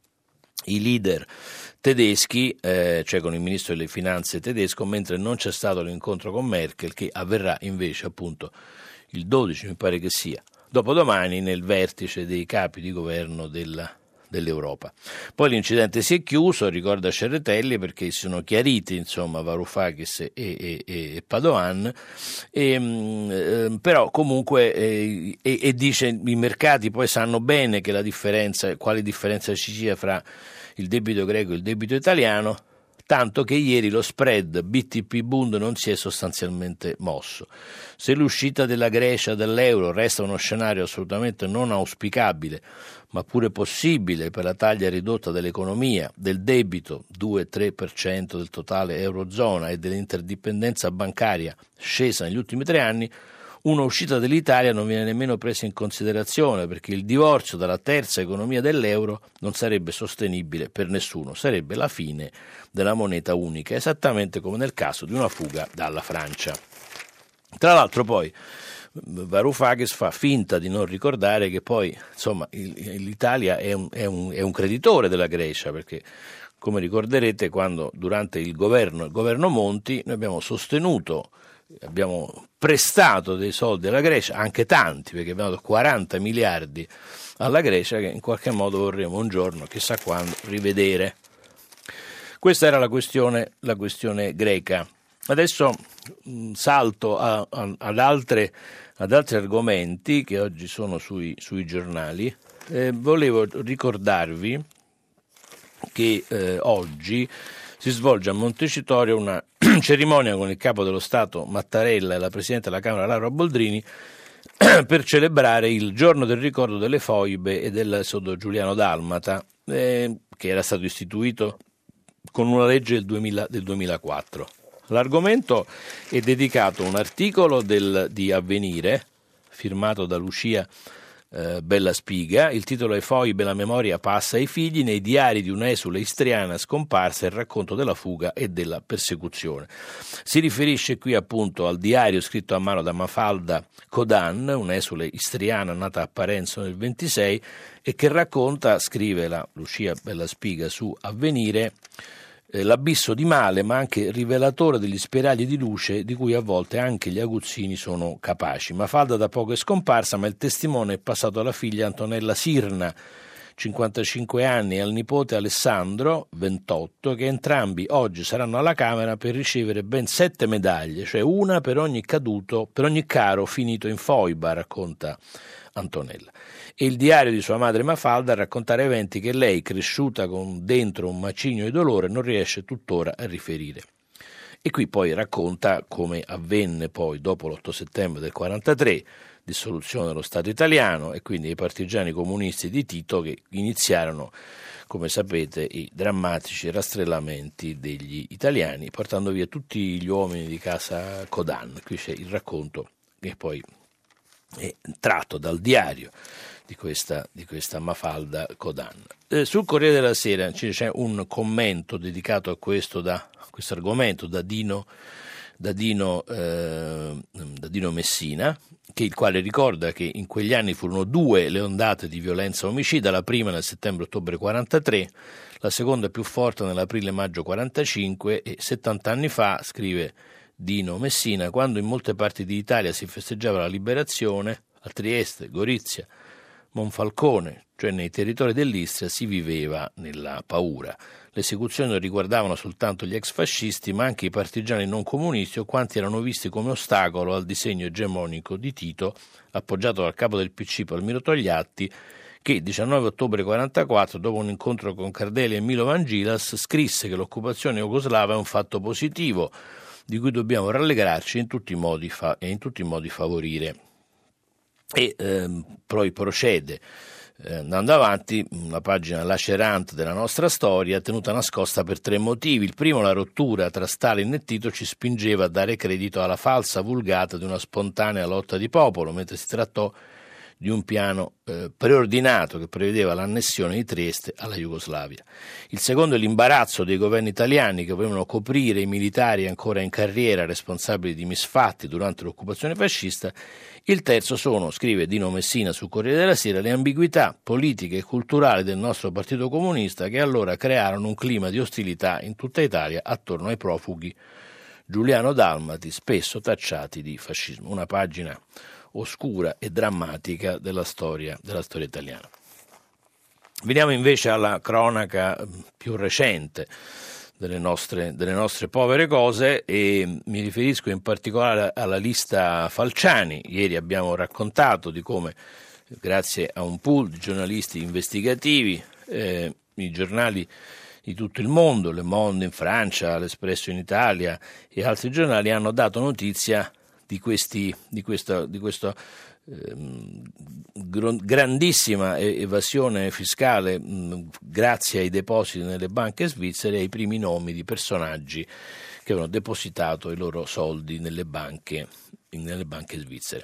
i leader tedeschi, eh, cioè con il ministro delle finanze tedesco, mentre non c'è stato l'incontro con Merkel, che avverrà invece appunto il dodici, mi pare che sia, dopodomani, nel vertice dei capi di governo della, dell'Europa. Poi l'incidente si è chiuso, ricorda Cerretelli, perché si sono chiariti insomma Varoufakis e, e, e Padoan, e, eh, però comunque eh, e, e dice i mercati poi sanno bene che la differenza, quale differenza ci sia fra il debito greco e il debito italiano, tanto che ieri lo spread B T P-Bund non si è sostanzialmente mosso. Se l'uscita della Grecia dall'euro resta uno scenario assolutamente non auspicabile, ma pure possibile per la taglia ridotta dell'economia, del debito due tre per cento del totale eurozona e dell'interdipendenza bancaria scesa negli ultimi tre anni, una uscita dell'Italia non viene nemmeno presa in considerazione, perché il divorzio dalla terza economia dell'euro non sarebbe sostenibile per nessuno, sarebbe la fine della moneta unica, esattamente come nel caso di una fuga dalla Francia. Tra l'altro poi Varoufakis fa finta di non ricordare che poi insomma l'Italia è un, è un, è un creditore della Grecia, perché come ricorderete quando durante il governo, il governo Monti noi abbiamo sostenuto, abbiamo prestato dei soldi alla Grecia, anche tanti, perché abbiamo dato quaranta miliardi alla Grecia, che in qualche modo vorremmo un giorno, chissà quando, rivedere. Questa era la questione, la questione greca. Adesso mh, salto a, a, ad, altre, ad altri argomenti che oggi sono sui, sui giornali. Eh, volevo ricordarvi che eh, oggi si svolge a Montecitorio una cerimonia con il capo dello Stato Mattarella e la Presidente della Camera Laura Boldrini per celebrare il giorno del ricordo delle foibe e dell'esodo Giuliano Dalmata, eh, che era stato istituito con una legge del, duemila, del duemilaquattro. L'argomento è dedicato a un articolo del, di Avvenire, firmato da Lucia eh, Bella Spiga. Il titolo è Foibe, la memoria passa ai figli, nei diari di un'esule istriana scomparsa, il racconto della fuga e della persecuzione. Si riferisce qui appunto al diario scritto a mano da Mafalda Codan, un'esule istriana nata a Parenzo nel ventisei, e che racconta, scrive la Lucia Bella Spiga su Avvenire, eh, l'abisso di male ma anche rivelatore degli spiragli di luce di cui a volte anche gli aguzzini sono capaci. Mafalda da poco è scomparsa, ma il testimone è passato alla figlia Antonella Sirna, cinquantacinque anni, e al nipote Alessandro, ventotto, che entrambi oggi saranno alla Camera per ricevere ben sette medaglie, cioè una per ogni caduto, per ogni caro finito in foiba, racconta Antonella. E il diario di sua madre Mafalda a raccontare eventi che lei, cresciuta con dentro un macigno di dolore, non riesce tuttora a riferire. E qui poi racconta come avvenne poi dopo l'otto settembre del quarantatré, dissoluzione dello Stato italiano, e quindi i partigiani comunisti di Tito che iniziarono, come sapete, i drammatici rastrellamenti degli italiani, portando via tutti gli uomini di casa Codan. Qui c'è il racconto che poi è tratto dal diario di questa, di questa Mafalda Codan. Eh, sul Corriere della Sera c'è un commento dedicato a questo, da, a questo argomento da Dino, da, Dino, eh, da Dino Messina, che il quale ricorda che in quegli anni furono due le ondate di violenza omicida, la prima nel settembre-ottobre quarantatré, la seconda più forte nell'aprile-maggio quarantacinque, e settanta anni fa, scrive Dino Messina, quando in molte parti d'Italia si festeggiava la liberazione, a Trieste, Gorizia, Monfalcone, cioè nei territori dell'Istria, si viveva nella paura. Le esecuzioni non riguardavano soltanto gli ex fascisti, ma anche i partigiani non comunisti o quanti erano visti come ostacolo al disegno egemonico di Tito, appoggiato dal capo del P C Palmiro Togliatti, che il diciannove ottobre quarantaquattro, dopo un incontro con Cardelli e Milovan Gilas, scrisse che l'occupazione jugoslava è un fatto positivo, di cui dobbiamo rallegrarci in tutti i modi fa- e in tutti i modi favorire. E ehm, poi procede, eh, andando avanti, una pagina lacerante della nostra storia, tenuta nascosta per tre motivi. Il primo, la rottura tra Stalin e Tito ci spingeva a dare credito alla falsa vulgata di una spontanea lotta di popolo, mentre si trattò di un piano eh, preordinato che prevedeva l'annessione di Trieste alla Jugoslavia. Il secondo è l'imbarazzo dei governi italiani che volevano coprire i militari ancora in carriera responsabili di misfatti durante l'occupazione fascista. Il terzo sono, scrive Dino Messina sul Corriere della Sera, le ambiguità politiche e culturali del nostro Partito Comunista, che allora crearono un clima di ostilità in tutta Italia attorno ai profughi giuliano-dalmati, spesso tacciati di fascismo. Una pagina oscura e drammatica della storia, della storia italiana. Veniamo invece alla cronaca più recente delle nostre, delle nostre povere cose, e mi riferisco in particolare alla lista Falciani. Ieri abbiamo raccontato di come, grazie a un pool di giornalisti investigativi, eh, i giornali di tutto il mondo, Le Monde in Francia, L'Espresso in Italia e altri giornali hanno dato notizia di questi di questa di questa ehm, grandissima evasione fiscale mh, grazie ai depositi nelle banche svizzere e ai primi nomi di personaggi che avevano depositato i loro soldi nelle banche nelle banche svizzere.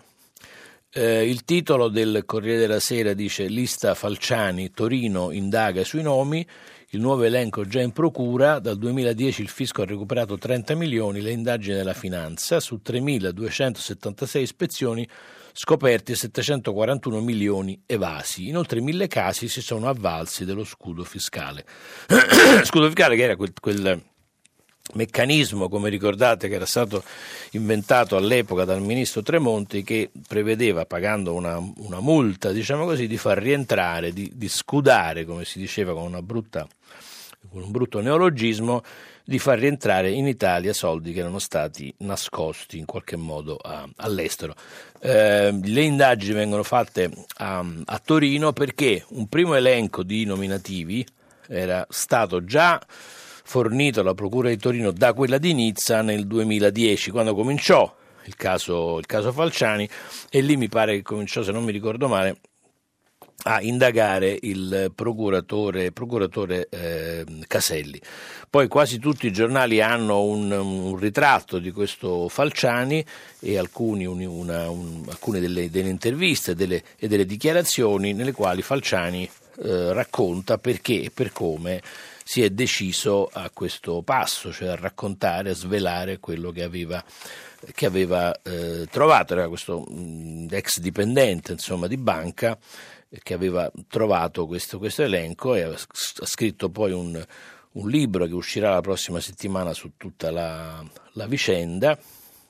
Eh, il titolo del Corriere della Sera dice: lista Falciani, Torino indaga sui nomi. Il nuovo elenco già in procura, dal duemiladieci il fisco ha recuperato trenta milioni, le indagini della finanza, su tremiladuecentosettantasei ispezioni scoperti settecentoquarantuno milioni evasi. Inoltre mille casi si sono avvalsi dello scudo fiscale. Scudo fiscale che era quel, quel meccanismo, come ricordate, che era stato inventato all'epoca dal ministro Tremonti, che prevedeva, pagando una, una multa, diciamo così, di far rientrare, di, di scudare, come si diceva con una brutta con un brutto neologismo, di far rientrare in Italia soldi che erano stati nascosti in qualche modo a, all'estero. Eh, le indagini vengono fatte a, a Torino perché un primo elenco di nominativi era stato già fornito alla Procura di Torino da quella di Nizza nel duemiladieci, quando cominciò il caso, il caso Falciani, e lì mi pare che cominciò, se non mi ricordo male, a indagare il procuratore, procuratore eh, Caselli. Poi quasi tutti i giornali hanno un, un ritratto di questo Falciani e alcuni, una, un, alcune delle, delle interviste delle, e delle dichiarazioni nelle quali Falciani eh, racconta perché e per come si è deciso a questo passo, cioè a raccontare, a svelare quello che aveva che aveva eh, trovato. Era questo mh, ex dipendente, insomma, di banca, che aveva trovato questo, questo elenco e ha scritto poi un, un libro che uscirà la prossima settimana su tutta la, la vicenda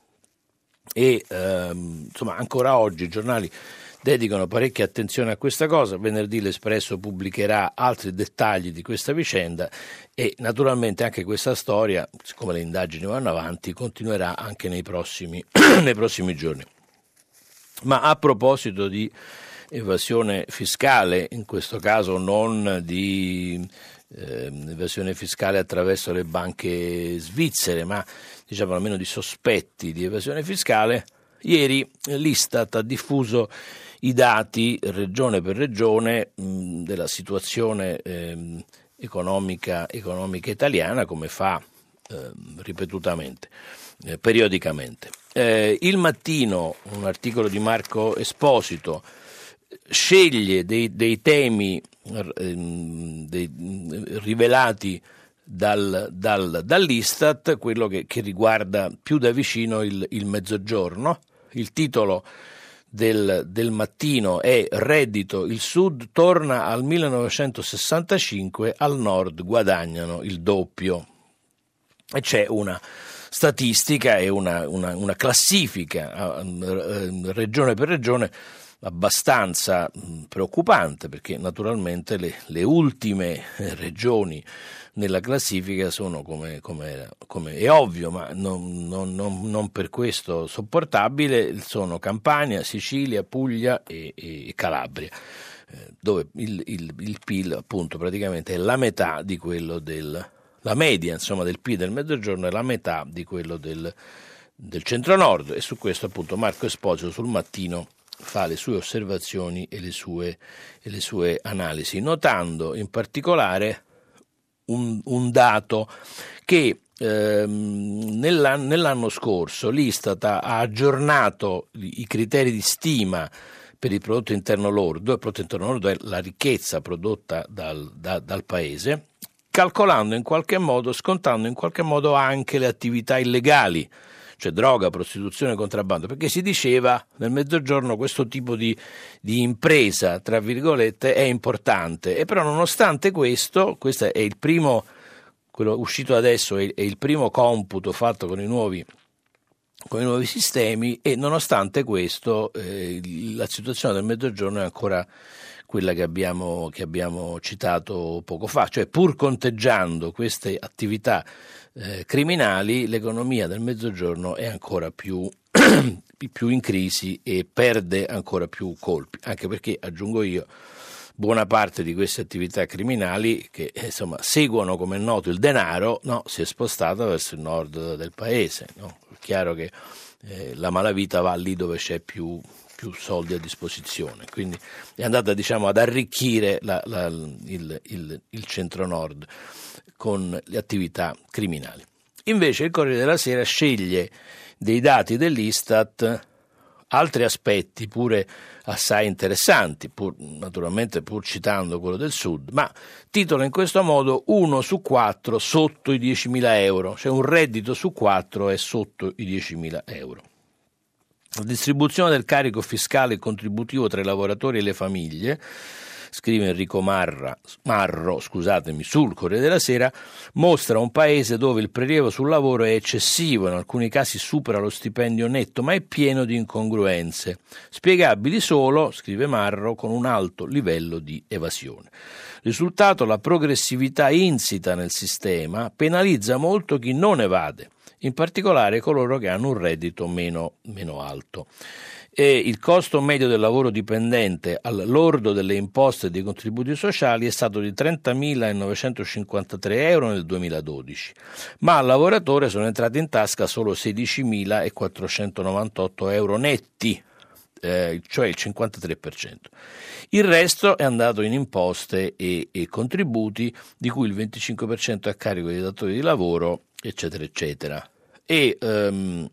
e ehm, insomma ancora oggi i giornali dedicano parecchia attenzione a questa cosa. Venerdì l'Espresso pubblicherà altri dettagli di questa vicenda e naturalmente anche questa storia, siccome le indagini vanno avanti, continuerà anche nei prossimi, nei prossimi giorni. Ma a proposito di evasione fiscale, in questo caso non di eh, evasione fiscale attraverso le banche svizzere, ma diciamo almeno di sospetti di evasione fiscale, ieri l'Istat ha diffuso i dati regione per regione mh, della situazione eh, economica, economica italiana, come fa eh, ripetutamente, eh, periodicamente. Eh, il Mattino, un articolo di Marco Esposito, sceglie dei, dei temi eh, dei, rivelati dal, dal, dall'Istat, quello che, che riguarda più da vicino il, il Mezzogiorno. Il titolo del, del Mattino è Reddito, il Sud torna al millenovecentosessantacinque, al Nord guadagnano il doppio. E c'è una statistica e una, una, una classifica eh, regione per regione abbastanza preoccupante, perché naturalmente le, le ultime regioni nella classifica sono, come, come, come è ovvio, ma non, non, non, non per questo sopportabile, sono Campania, Sicilia, Puglia e, e Calabria, eh, dove il, il, il P I L appunto praticamente è la metà di quello del, la media insomma del P I L del Mezzogiorno è la metà di quello del, del Centro-Nord, e su questo appunto Marco Esposito sul Mattino fa le sue osservazioni e le sue, e le sue analisi, notando in particolare un, un dato che ehm, nell'anno, nell'anno scorso l'Istat ha aggiornato i criteri di stima per il prodotto interno lordo. Il prodotto interno lordo è la ricchezza prodotta dal, da, dal paese, calcolando in qualche modo, scontando in qualche modo anche le attività illegali, cioè droga, prostituzione, contrabbando, perché si diceva nel Mezzogiorno questo tipo di, di impresa, tra virgolette, è importante, e però nonostante questo, questo è il primo, quello uscito adesso è, è il primo computo fatto con i nuovi, con i nuovi sistemi, e nonostante questo eh, la situazione del Mezzogiorno è ancora quella che abbiamo, che abbiamo citato poco fa, cioè pur conteggiando queste attività eh, criminali, l'economia del Mezzogiorno è ancora più, più in crisi e perde ancora più colpi, anche perché, aggiungo io, buona parte di queste attività criminali che insomma seguono, come è noto, il denaro, no, si è spostata verso il nord del paese, no? È chiaro che eh, la malavita va lì dove c'è più più soldi a disposizione, quindi è andata diciamo ad arricchire la, la, il, il, il centro-nord con le attività criminali. Invece il Corriere della Sera sceglie dei dati dell'Istat altri aspetti pure assai interessanti, pur, naturalmente pur citando quello del Sud, ma titola in questo modo: uno su quattro sotto i diecimila euro, cioè un reddito su quattro è sotto i diecimila euro. La distribuzione del carico fiscale e contributivo tra i lavoratori e le famiglie, scrive Enrico Marra, Marro scusatemi, sul Corriere della Sera, mostra un paese dove il prelievo sul lavoro è eccessivo, in alcuni casi supera lo stipendio netto, ma è pieno di incongruenze, spiegabili solo, scrive Marro, con un alto livello di evasione. Risultato: la progressività insita nel sistema penalizza molto chi non evade, in particolare coloro che hanno un reddito meno, meno alto. E il costo medio del lavoro dipendente al lordo delle imposte e dei contributi sociali è stato di trentamilanovecentocinquantatré euro nel duemiladodici, ma al lavoratore sono entrati in tasca solo sedicimilaquattrocentonovantotto euro netti, eh, cioè il cinquantatré per cento. Il resto è andato in imposte e, e contributi, di cui il venticinque per cento è a carico dei datori di lavoro, eccetera, eccetera. E ehm,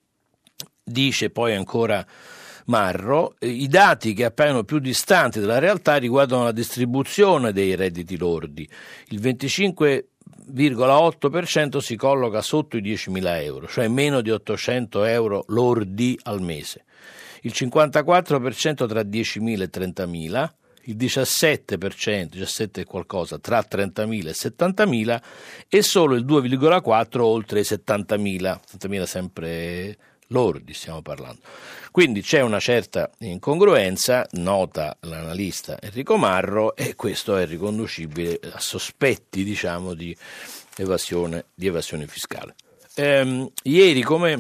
dice poi ancora Marro, i dati che appaiono più distanti dalla realtà riguardano la distribuzione dei redditi lordi. Il venticinque virgola otto per cento si colloca sotto i diecimila euro, cioè meno di ottocento euro lordi al mese. Il cinquantaquattro per cento tra diecimila e trentamila, il diciassette per cento, diciassette e qualcosa, tra trentamila e settantamila e solo il due virgola quattro per cento oltre i settantamila, settantamila sempre lordi stiamo parlando. Quindi c'è una certa incongruenza, nota l'analista Enrico Marro, e questo è riconducibile a sospetti, diciamo, di evasione, di evasione fiscale. Ehm, ieri, come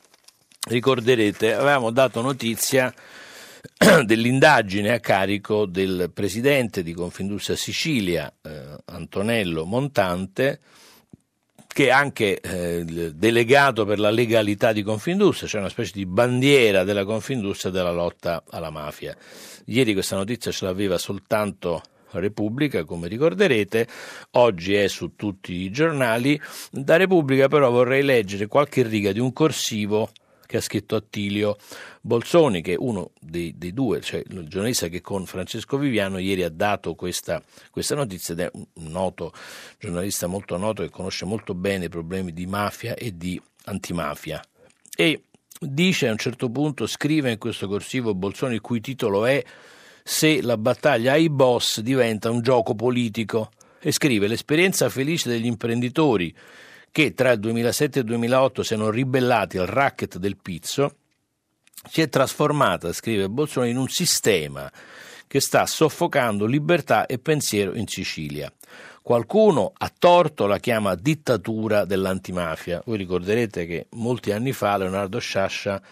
ricorderete, avevamo dato notizia dell'indagine a carico del presidente di Confindustria Sicilia, eh, Antonello Montante, che è anche eh, delegato per la legalità di Confindustria, cioè una specie di bandiera della Confindustria della lotta alla mafia. Ieri questa notizia ce l'aveva soltanto Repubblica, come ricorderete, oggi è su tutti i giornali. Da Repubblica però vorrei leggere qualche riga di un corsivo che ha scritto Attilio Bolzoni, che è uno dei, dei due, cioè il giornalista che con Francesco Viviano ieri ha dato questa, questa notizia, ed è un noto giornalista molto noto che conosce molto bene i problemi di mafia e di antimafia. E dice a un certo punto, scrive in questo corsivo Bolzoni, il cui titolo è "Se la battaglia ai boss diventa un gioco politico", e scrive: "L'esperienza felice degli imprenditori che tra il duemilasette e il duemilaotto siano ribellati al racket del pizzo si è trasformata", scrive Bolzoni, "in un sistema che sta soffocando libertà e pensiero in Sicilia. Qualcuno a torto la chiama dittatura dell'antimafia". Voi ricorderete che molti anni fa Leonardo Sciascia,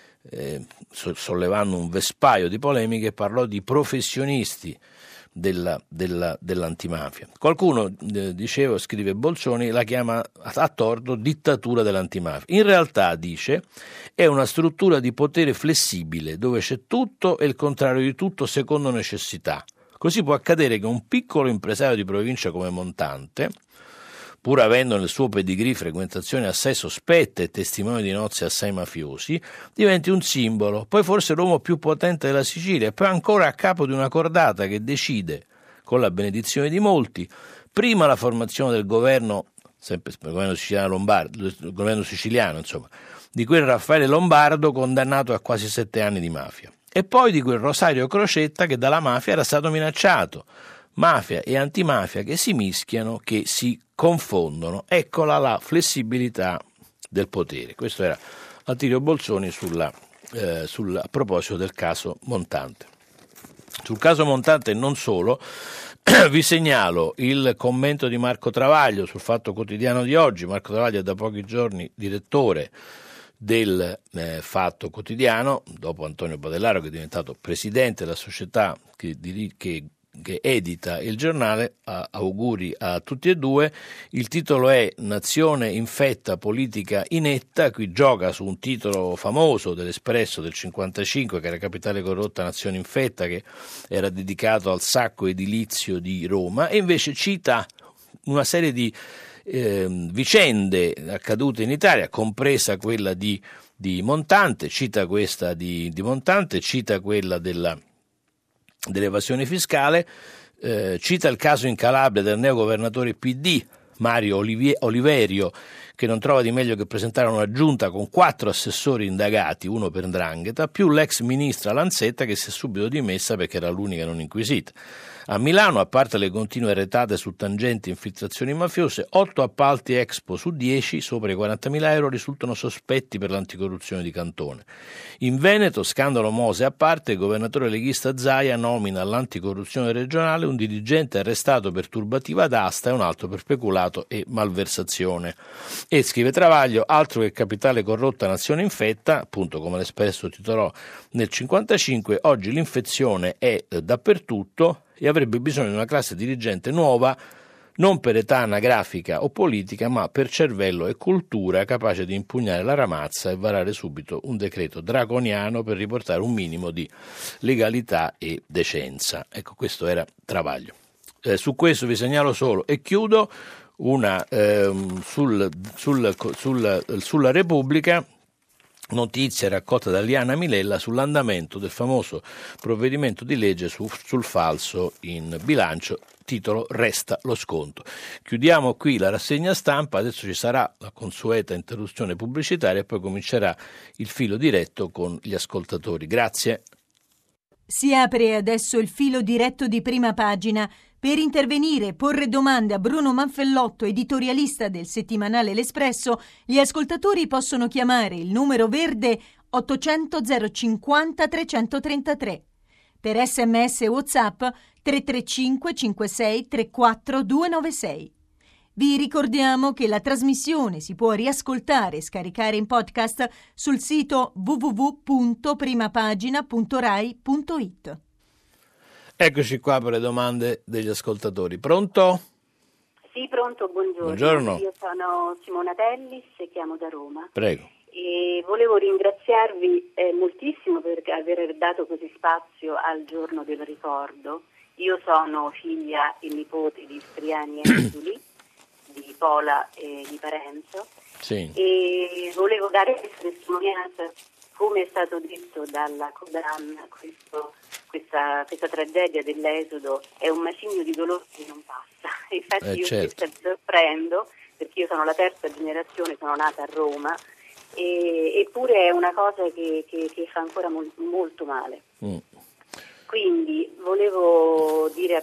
eh, sollevando un vespaio di polemiche, parlò di professionisti Della, della, dell'antimafia. Qualcuno, eh, dicevo, scrive Bolzoni, la chiama a torto dittatura dell'antimafia. In realtà, dice, è una struttura di potere flessibile dove c'è tutto e il contrario di tutto secondo necessità. Così può accadere che un piccolo impresario di provincia come Montante, pur avendo nel suo pedigree frequentazioni assai sospette e testimoni di nozze assai mafiosi, diventi un simbolo, poi forse l'uomo più potente della Sicilia, e poi ancora a capo di una cordata che decide, con la benedizione di molti, prima la formazione del governo, sempre il governo siciliano Lombardo, il governo siciliano, insomma, di quel Raffaele Lombardo condannato a quasi sette anni di mafia, e poi di quel Rosario Crocetta che dalla mafia era stato minacciato. Mafia e antimafia che si mischiano, che si confondono. Eccola la flessibilità del potere. Questo era Attilio Bolzoni sulla, eh, sul, a proposito del caso Montante. Sul caso Montante non solo, vi segnalo il commento di Marco Travaglio sul Fatto Quotidiano di oggi. Marco Travaglio è da pochi giorni direttore del eh, Fatto Quotidiano, dopo Antonio Badellaro, che è diventato presidente della società che, che che edita il giornale. A, auguri a tutti e due. Il titolo è "Nazione infetta, politica inetta". Qui gioca su un titolo famoso dell'Espresso del cinquantacinque, che era Capitale corrotta, nazione infetta, che era dedicato al sacco edilizio di Roma, e invece cita una serie di eh, vicende accadute in Italia, compresa quella di, di Montante, cita questa di, di Montante, cita quella della dell'evasione fiscale, eh, cita il caso in Calabria del neogovernatore P D Mario Olivie- Oliverio, che non trova di meglio che presentare una giunta con quattro assessori indagati, uno per 'ndrangheta, più l'ex ministra Lanzetta, che si è subito dimessa perché era l'unica non inquisita. A Milano, a parte le continue retate su tangenti e infiltrazioni mafiose, otto appalti Expo su dieci sopra i quarantamila euro risultano sospetti per l'anticorruzione di Cantone. In Veneto, scandalo Mose a parte, il governatore leghista Zaia nomina all'anticorruzione regionale un dirigente arrestato per turbativa d'asta e un altro per peculato e malversazione. E scrive Travaglio, altro che capitale corrotta, nazione infetta, appunto come l'Espresso titolò nel cinquantacinque, oggi l'infezione è eh, dappertutto e avrebbe bisogno di una classe dirigente nuova, non per età anagrafica o politica, ma per cervello e cultura, capace di impugnare la ramazza e varare subito un decreto draconiano per riportare un minimo di legalità e decenza. Ecco, questo era Travaglio. Eh, su questo vi segnalo solo, e chiudo, una ehm, sul, sul, sul, sulla Repubblica, notizia raccolta da Liana Milella sull'andamento del famoso provvedimento di legge su, sul falso in bilancio, titolo Resta lo sconto. Chiudiamo qui la rassegna stampa, adesso ci sarà la consueta interruzione pubblicitaria e poi comincerà il filo diretto con gli ascoltatori. Grazie.
Si apre adesso il filo diretto di Prima Pagina. Per intervenire e porre domande a Bruno Manfellotto, editorialista del settimanale L'Espresso, gli ascoltatori possono chiamare il numero verde ottocento zero cinquanta trecentotrentatré. Per sms e WhatsApp tre tre cinque cinque sei tre quattro due nove sei. Vi ricordiamo che la trasmissione si può riascoltare e scaricare in podcast sul sito w w w punto primapagina punto rai punto it.
Eccoci qua per le domande degli ascoltatori. Pronto?
Sì, pronto, buongiorno.
Buongiorno.
Io sono Simona Tellis e chiamo da Roma.
Prego.
E volevo ringraziarvi eh, moltissimo per aver dato così spazio al giorno del ricordo. Io sono figlia e nipote di Striani e Esuli, di Pola e di Parenzo.
Sì.
E volevo dare questa testimonianza, come è stato detto dalla Codam, questo Questa, questa tragedia dell'esodo è un macigno di dolore che non passa. Infatti
eh,
io
certo.
stessa mi sorprendo, perché io sono la terza generazione, sono nata a Roma, e, eppure è una cosa che, che, che fa ancora mol, molto male. Mm. Quindi volevo dire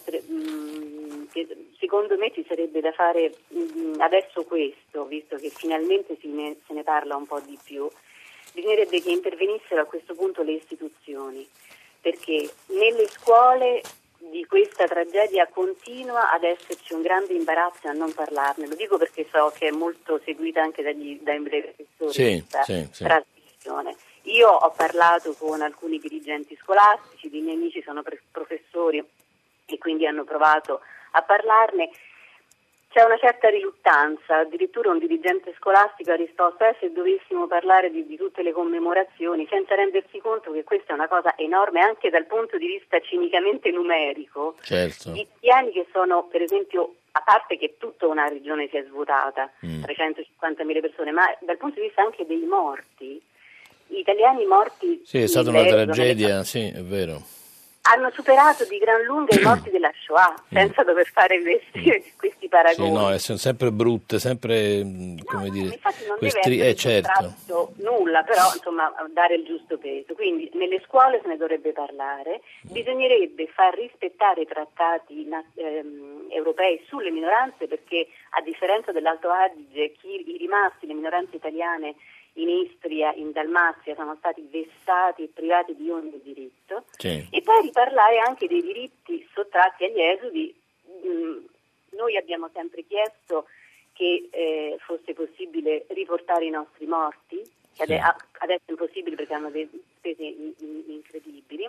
mh, che secondo me ci sarebbe da fare mh, adesso questo, visto che finalmente si ne, se ne parla un po' di più, bisognerebbe che intervenissero a questo punto le istituzioni, perché nelle scuole di questa tragedia continua ad esserci un grande imbarazzo a non parlarne. Lo dico perché so che è molto seguita anche dagli, dai professori
sì,
questa
sì, sì.
trasmissione. Io ho parlato con alcuni dirigenti scolastici, dei miei amici sono pre- professori e quindi hanno provato a parlarne. C'è una certa riluttanza, addirittura un dirigente scolastico ha risposto eh, se dovessimo parlare di, di tutte le commemorazioni, senza rendersi conto che questa è una cosa enorme anche dal punto di vista cinicamente numerico.
Certo.
Gli italiani che sono, per esempio, a parte che tutta una regione si è svuotata, mm. trecentocinquantamila persone, ma dal punto di vista anche dei morti, gli italiani morti...
Sì, è stata una tragedia, sì, è vero.
Hanno superato di gran lunga i morti della Shoah, senza dover fare questi, questi paragoni.
Sì, no, sono sempre brutte, sempre, come
no,
dire...
Infatti non
questi...
deve essere
eh, certo.
nulla, però insomma dare il giusto peso. Quindi nelle scuole se ne dovrebbe parlare, bisognerebbe far rispettare i trattati ehm, europei sulle minoranze, perché a differenza dell'Alto Adige, chi, i rimasti, le minoranze italiane in Istria, in Dalmazia, sono stati vessati e privati di ogni diritto,
sì.
E poi riparlare anche dei diritti sottratti agli esodi. Mm, noi abbiamo sempre chiesto che eh, fosse possibile riportare i nostri morti, che sì. ade- adesso è impossibile perché hanno delle spese in- in- incredibili,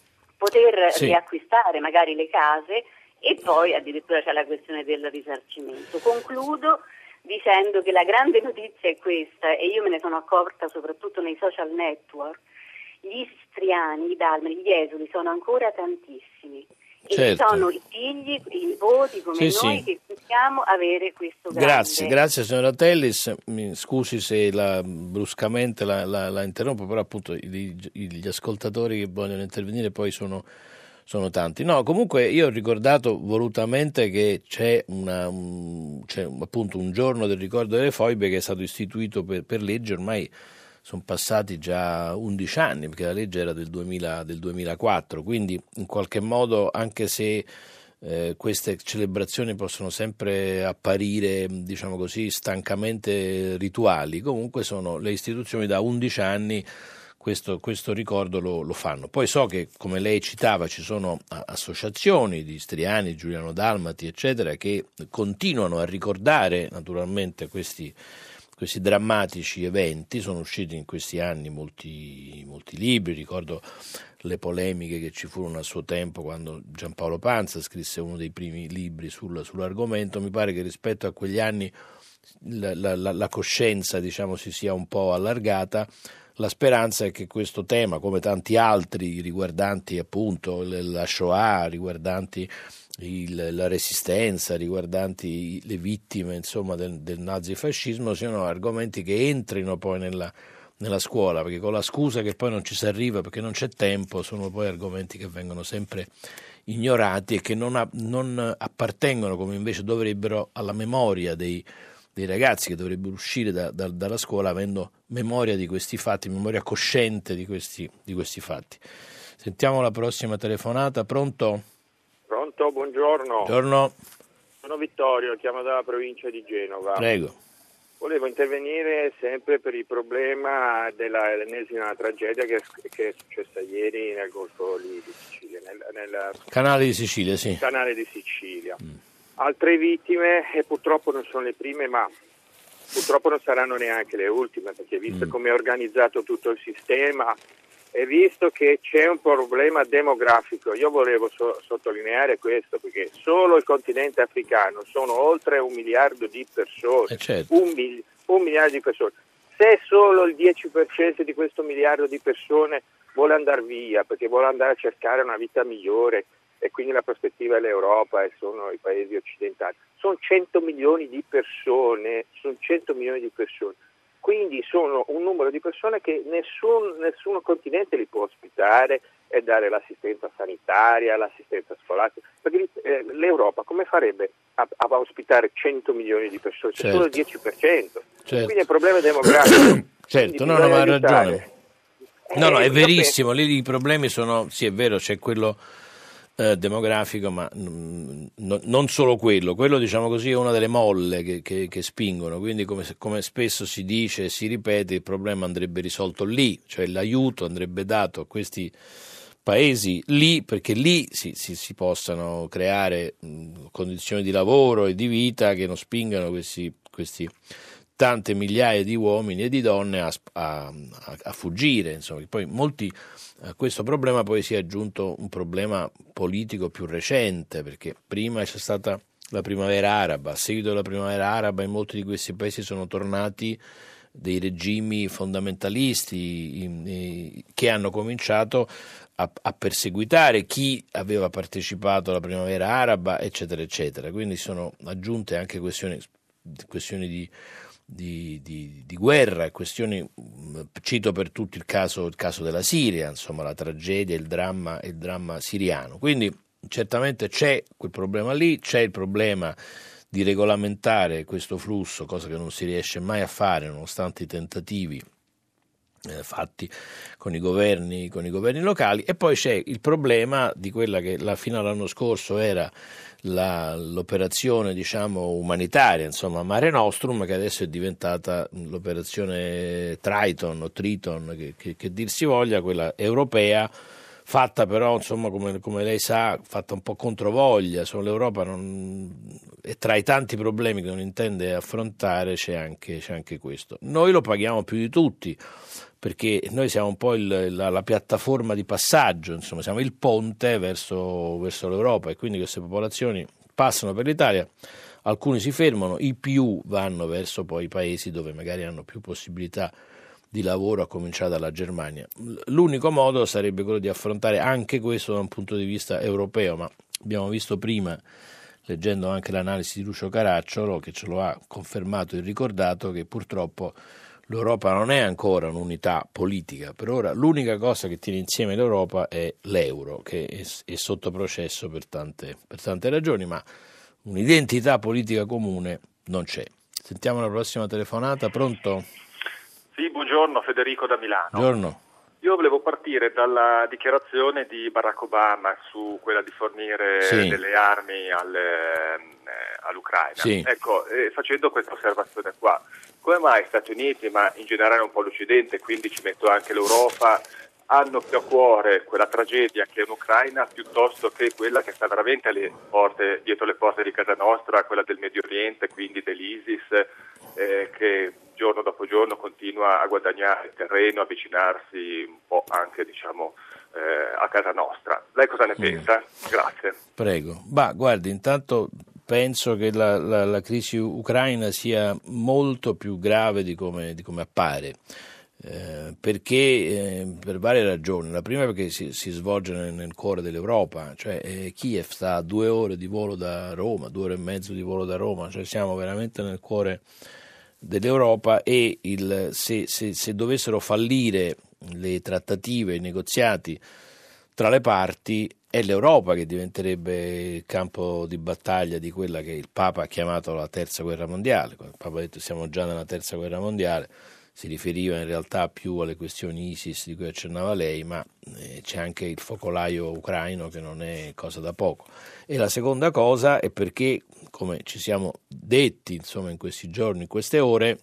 poter
sì.
riacquistare magari le case, e poi addirittura c'è la questione del risarcimento. Concludo dicendo che la grande notizia è questa, e io me ne sono accorta soprattutto nei social network: gli istriani, i dalmati, gli esuli sono ancora tantissimi, e
certo.
sono i figli, i nipoti come
sì,
noi
sì.
che possiamo avere questo grande...
Grazie, grazie signora Tellis, mi scusi se la, bruscamente la, la, la interrompo, però appunto gli, gli ascoltatori che vogliono intervenire poi sono... sono tanti. No, comunque io ho ricordato volutamente che c'è, una, un, c'è appunto un giorno del ricordo delle foibe che è stato istituito per, per legge. Ormai sono passati già undici anni, perché la legge era del, duemila, del duemilaquattro, quindi in qualche modo, anche se eh, queste celebrazioni possono sempre apparire, diciamo così, stancamente rituali, comunque sono le istituzioni da undici anni. Questo, questo ricordo lo, lo fanno. Poi so che, come lei citava, ci sono associazioni di istriani, Giuliano Dalmati, eccetera, che continuano a ricordare naturalmente questi, questi drammatici eventi. Sono usciti in questi anni molti, molti libri, ricordo le polemiche che ci furono a suo tempo quando Giampaolo Pansa scrisse uno dei primi libri sul, sull'argomento. Mi pare che rispetto a quegli anni la, la, la coscienza, diciamo, si sia un po' allargata. La speranza è che questo tema, come tanti altri riguardanti appunto la Shoah, riguardanti il, la resistenza, riguardanti le vittime, insomma, del, del nazifascismo, siano argomenti che entrino poi nella, nella scuola, perché con la scusa che poi non ci si arriva perché non c'è tempo, sono poi argomenti che vengono sempre ignorati e che non, ha, non appartengono, come invece dovrebbero, alla memoria dei dei ragazzi, che dovrebbero uscire da, da, dalla scuola avendo memoria di questi fatti, memoria cosciente di questi, di questi fatti. Sentiamo la prossima telefonata. Pronto?
Pronto, buongiorno.
Buongiorno.
Sono Vittorio, chiamo dalla provincia di Genova.
Prego.
Volevo intervenire sempre per il problema dell'ennesima tragedia che, che è successa ieri nel Golfo di Sicilia, nel, nel
canale di Sicilia, sì.
Canale di Sicilia. Mm. Altre vittime, e purtroppo non sono le prime, ma purtroppo non saranno neanche le ultime, perché visto mm. come è organizzato tutto il sistema e visto che c'è un problema demografico, io volevo so- sottolineare questo, perché solo il continente africano sono oltre un miliardo di persone,
eh certo.
un, mil- un miliardo di persone. Se solo il dieci per cento di questo miliardo di persone vuole andare via, perché vuole andare a cercare una vita migliore, e quindi la prospettiva è l'Europa e sono i paesi occidentali. Sono cento milioni di persone, sono cento milioni di persone. Quindi sono un numero di persone che nessun, nessun continente li può ospitare e dare l'assistenza sanitaria, l'assistenza scolastica. Perché eh, l'Europa come farebbe a, a ospitare cento milioni di persone? C'è certo. solo il dieci per cento.
Certo.
Quindi è un problema demografico.
Certo, no, no, ma ha ragione. No, no, è verissimo, lì i problemi sono, sì è vero, c'è quello eh, demografico, ma mh, no, non solo quello, quello diciamo così è una delle molle che, che, che spingono, quindi come, come spesso si dice e si ripete, il problema andrebbe risolto lì, cioè l'aiuto andrebbe dato a questi paesi lì, perché lì si, si, si possano creare mh, condizioni di lavoro e di vita che non spingano questi, questi tante migliaia di uomini e di donne a, a, a fuggire, insomma. Poi molti a questo problema poi si è aggiunto un problema politico più recente, perché prima c'è stata la primavera araba, a seguito della primavera araba in molti di questi paesi sono tornati dei regimi fondamentalisti che hanno cominciato a, a perseguitare chi aveva partecipato alla primavera araba, eccetera, eccetera. Quindi sono aggiunte anche questioni, questioni di Di, di, di guerra, questioni, cito per tutti il caso, il caso della Siria, insomma la tragedia, il dramma, il dramma siriano. Quindi certamente c'è quel problema lì, c'è il problema di regolamentare questo flusso, cosa che non si riesce mai a fare nonostante i tentativi eh, fatti con i governi, con i governi locali, e poi c'è il problema di quella che la, fino all'anno scorso era La, l'operazione diciamo umanitaria, insomma Mare Nostrum, che adesso è diventata l'operazione Triton o Triton, che, che, che dir si voglia, quella europea, fatta però insomma come, come lei sa, fatta un po' controvoglia. Insomma, l'Europa non, e tra i tanti problemi che non intende affrontare c'è anche, c'è anche questo. Noi lo paghiamo più di tutti, perché noi siamo un po' il, la, la piattaforma di passaggio, insomma siamo il ponte verso, verso l'Europa, e quindi queste popolazioni passano per l'Italia, alcuni si fermano, i più vanno verso poi i paesi dove magari hanno più possibilità di lavoro, a cominciare dalla Germania. L'unico modo sarebbe quello di affrontare anche questo da un punto di vista europeo, ma abbiamo visto prima, leggendo anche l'analisi di Lucio Caracciolo, che ce lo ha confermato e ricordato, che purtroppo l'Europa non è ancora un'unità politica. Per ora l'unica cosa che tiene insieme l'Europa è l'euro, che è, è sotto processo per tante, per tante ragioni, ma un'identità politica comune non c'è. Sentiamo la prossima telefonata. Pronto?
Sì, buongiorno, Federico da Milano.
Buongiorno.
Io volevo partire dalla dichiarazione di Barack Obama su quella di fornire
sì.
delle armi alle, eh, all'Ucraina.
Sì.
Ecco, eh, facendo questa osservazione qua, come mai Stati Uniti, ma in generale un po' l'Occidente, quindi ci metto anche l'Europa, hanno più a cuore quella tragedia che è in Ucraina piuttosto che quella che sta veramente alle porte, dietro le porte di casa nostra, quella del Medio Oriente, quindi dell'ISIS, eh, che giorno giorno continua a guadagnare terreno, avvicinarsi un po' anche, diciamo, eh, a casa nostra. Lei cosa ne pensa? Mm. Grazie.
Prego. Bah, guardi, intanto penso che la, la, la crisi ucraina sia molto più grave di come, di come appare. Eh, perché eh, per varie ragioni. La prima perché si, si svolge nel, nel cuore dell'Europa, cioè eh, Kiev sta a due ore di volo da Roma, due ore e mezzo di volo da Roma, cioè siamo veramente nel cuore dell'Europa e il, se, se, se dovessero fallire le trattative, i negoziati tra le parti, è l'Europa che diventerebbe il campo di battaglia di quella che il Papa ha chiamato la terza guerra mondiale. Quando il Papa ha detto siamo già nella terza guerra mondiale, si riferiva in realtà più alle questioni ISIS di cui accennava lei, ma eh, c'è anche il focolaio ucraino che non è cosa da poco. E la seconda cosa è perché, come ci siamo detti insomma in questi giorni, in queste ore,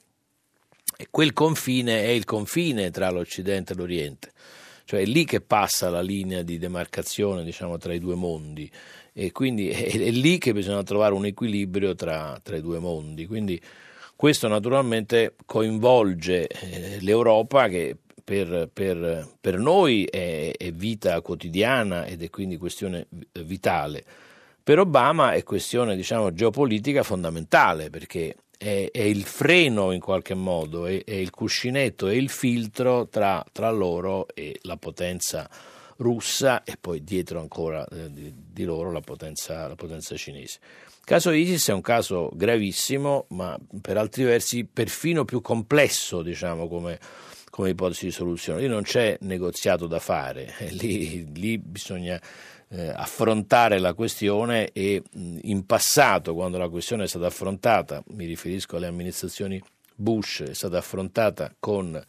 quel confine è il confine tra l'Occidente e l'Oriente, cioè è lì che passa la linea di demarcazione, diciamo, tra i due mondi, e quindi è, è lì che bisogna trovare un equilibrio tra, tra i due mondi. Quindi questo naturalmente coinvolge eh, l'Europa, che per, per, per noi è, è vita quotidiana ed è quindi questione vitale. Per Obama è questione, diciamo, geopolitica fondamentale, perché è, è il freno in qualche modo, è, è il cuscinetto, è il filtro tra, tra loro e la potenza russa e poi dietro ancora eh, di, di loro la potenza, la potenza cinese. Il caso ISIS è un caso gravissimo, ma per altri versi perfino più complesso, diciamo, come, come ipotesi di soluzione. Lì non c'è negoziato da fare, lì, lì bisogna eh, affrontare la questione e mh, in passato, quando la questione è stata affrontata, mi riferisco alle amministrazioni Bush, è stata affrontata con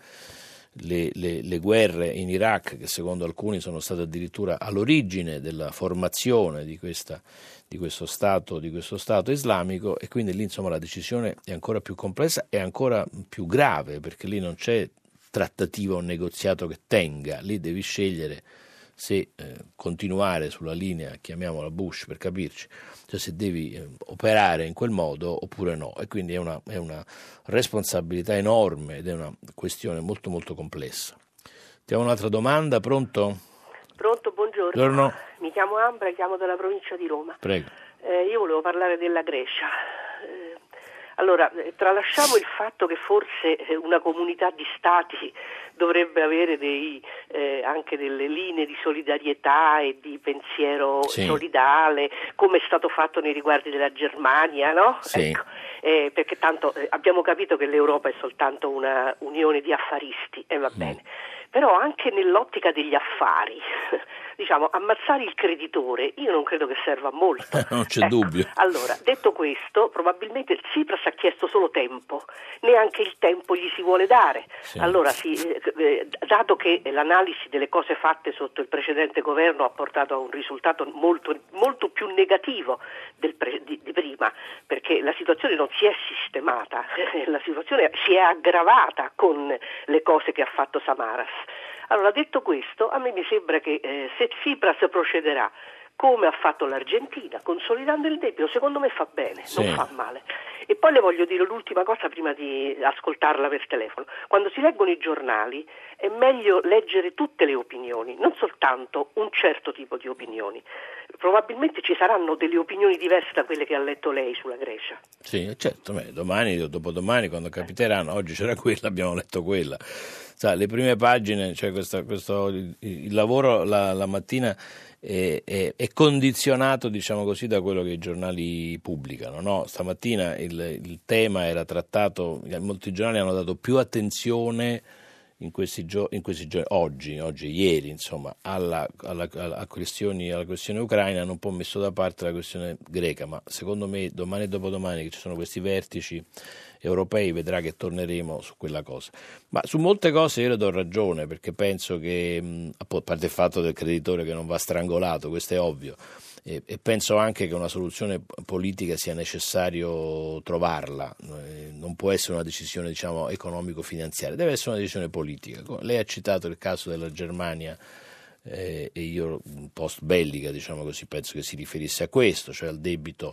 Le, le, le guerre in Iraq, che secondo alcuni sono state addirittura all'origine della formazione di, questa, di, questo stato, di questo Stato islamico, e quindi lì insomma la decisione è ancora più complessa e ancora più grave, perché lì non c'è trattativa o negoziato che tenga, lì devi scegliere se eh, continuare sulla linea, chiamiamola Bush per capirci, cioè se devi eh, operare in quel modo oppure no, e quindi è una, è una responsabilità enorme ed è una questione molto molto complessa. Abbiamo un'altra domanda, pronto?
Pronto, buongiorno.
Buongiorno.
Mi chiamo Ambra, chiamo dalla provincia di Roma.
Prego.
Eh, io volevo parlare della Grecia. Eh, allora, tralasciamo il fatto che forse una comunità di stati dovrebbe avere dei, eh, anche delle linee di solidarietà e di pensiero sì. solidale, come è stato fatto nei riguardi della Germania, no?
Sì.
Ecco, eh, perché tanto eh, abbiamo capito che l'Europa è soltanto una unione di affaristi e va mm. bene. Però anche nell'ottica degli affari, diciamo, ammazzare il creditore io non credo che serva a molto.
Non c'è
ecco,
dubbio.
Allora, detto questo, probabilmente Tsipras ha chiesto solo tempo, neanche il tempo gli si vuole dare. Sì. Allora, sì, eh, dato che l'analisi delle cose fatte sotto il precedente governo ha portato a un risultato molto, molto più negativo del pre, di, di prima, perché la situazione non si è sistemata, la situazione si è aggravata con le cose che ha fatto Samaras. Allora, detto questo, a me mi sembra che eh, se Tsipras procederà come ha fatto l'Argentina, consolidando il debito, secondo me fa bene, sì. non fa male. E poi le voglio dire l'ultima cosa prima di ascoltarla per telefono. Quando si leggono i giornali è meglio leggere tutte le opinioni, non soltanto un certo tipo di opinioni. Probabilmente ci saranno delle opinioni diverse da quelle che ha letto lei sulla Grecia.
Sì, certo, beh, domani o dopodomani quando capiteranno, oggi c'era quella, abbiamo letto quella. Sa, le prime pagine, cioè questo, questo il, il lavoro la, la mattina è, è, è condizionato, diciamo così, da quello che i giornali pubblicano, no? Stamattina il, il tema era trattato, molti giornali hanno dato più attenzione in questi giorni, in questi giorni oggi, oggi e ieri, insomma, alla, alla, alla, questioni, alla questione ucraina, hanno un po' messo da parte la questione greca, ma secondo me domani e dopodomani che ci sono questi vertici europei vedrà che torneremo su quella cosa. Ma su molte cose io le do ragione, perché penso che, a parte il fatto del creditore che non va strangolato, questo è ovvio, e, e penso anche che una soluzione politica sia necessario trovarla, non può essere una decisione, diciamo, economico-finanziaria, deve essere una decisione politica. Lei ha citato il caso della Germania eh, e io post bellica, diciamo così, penso che si riferisse a questo, cioè al debito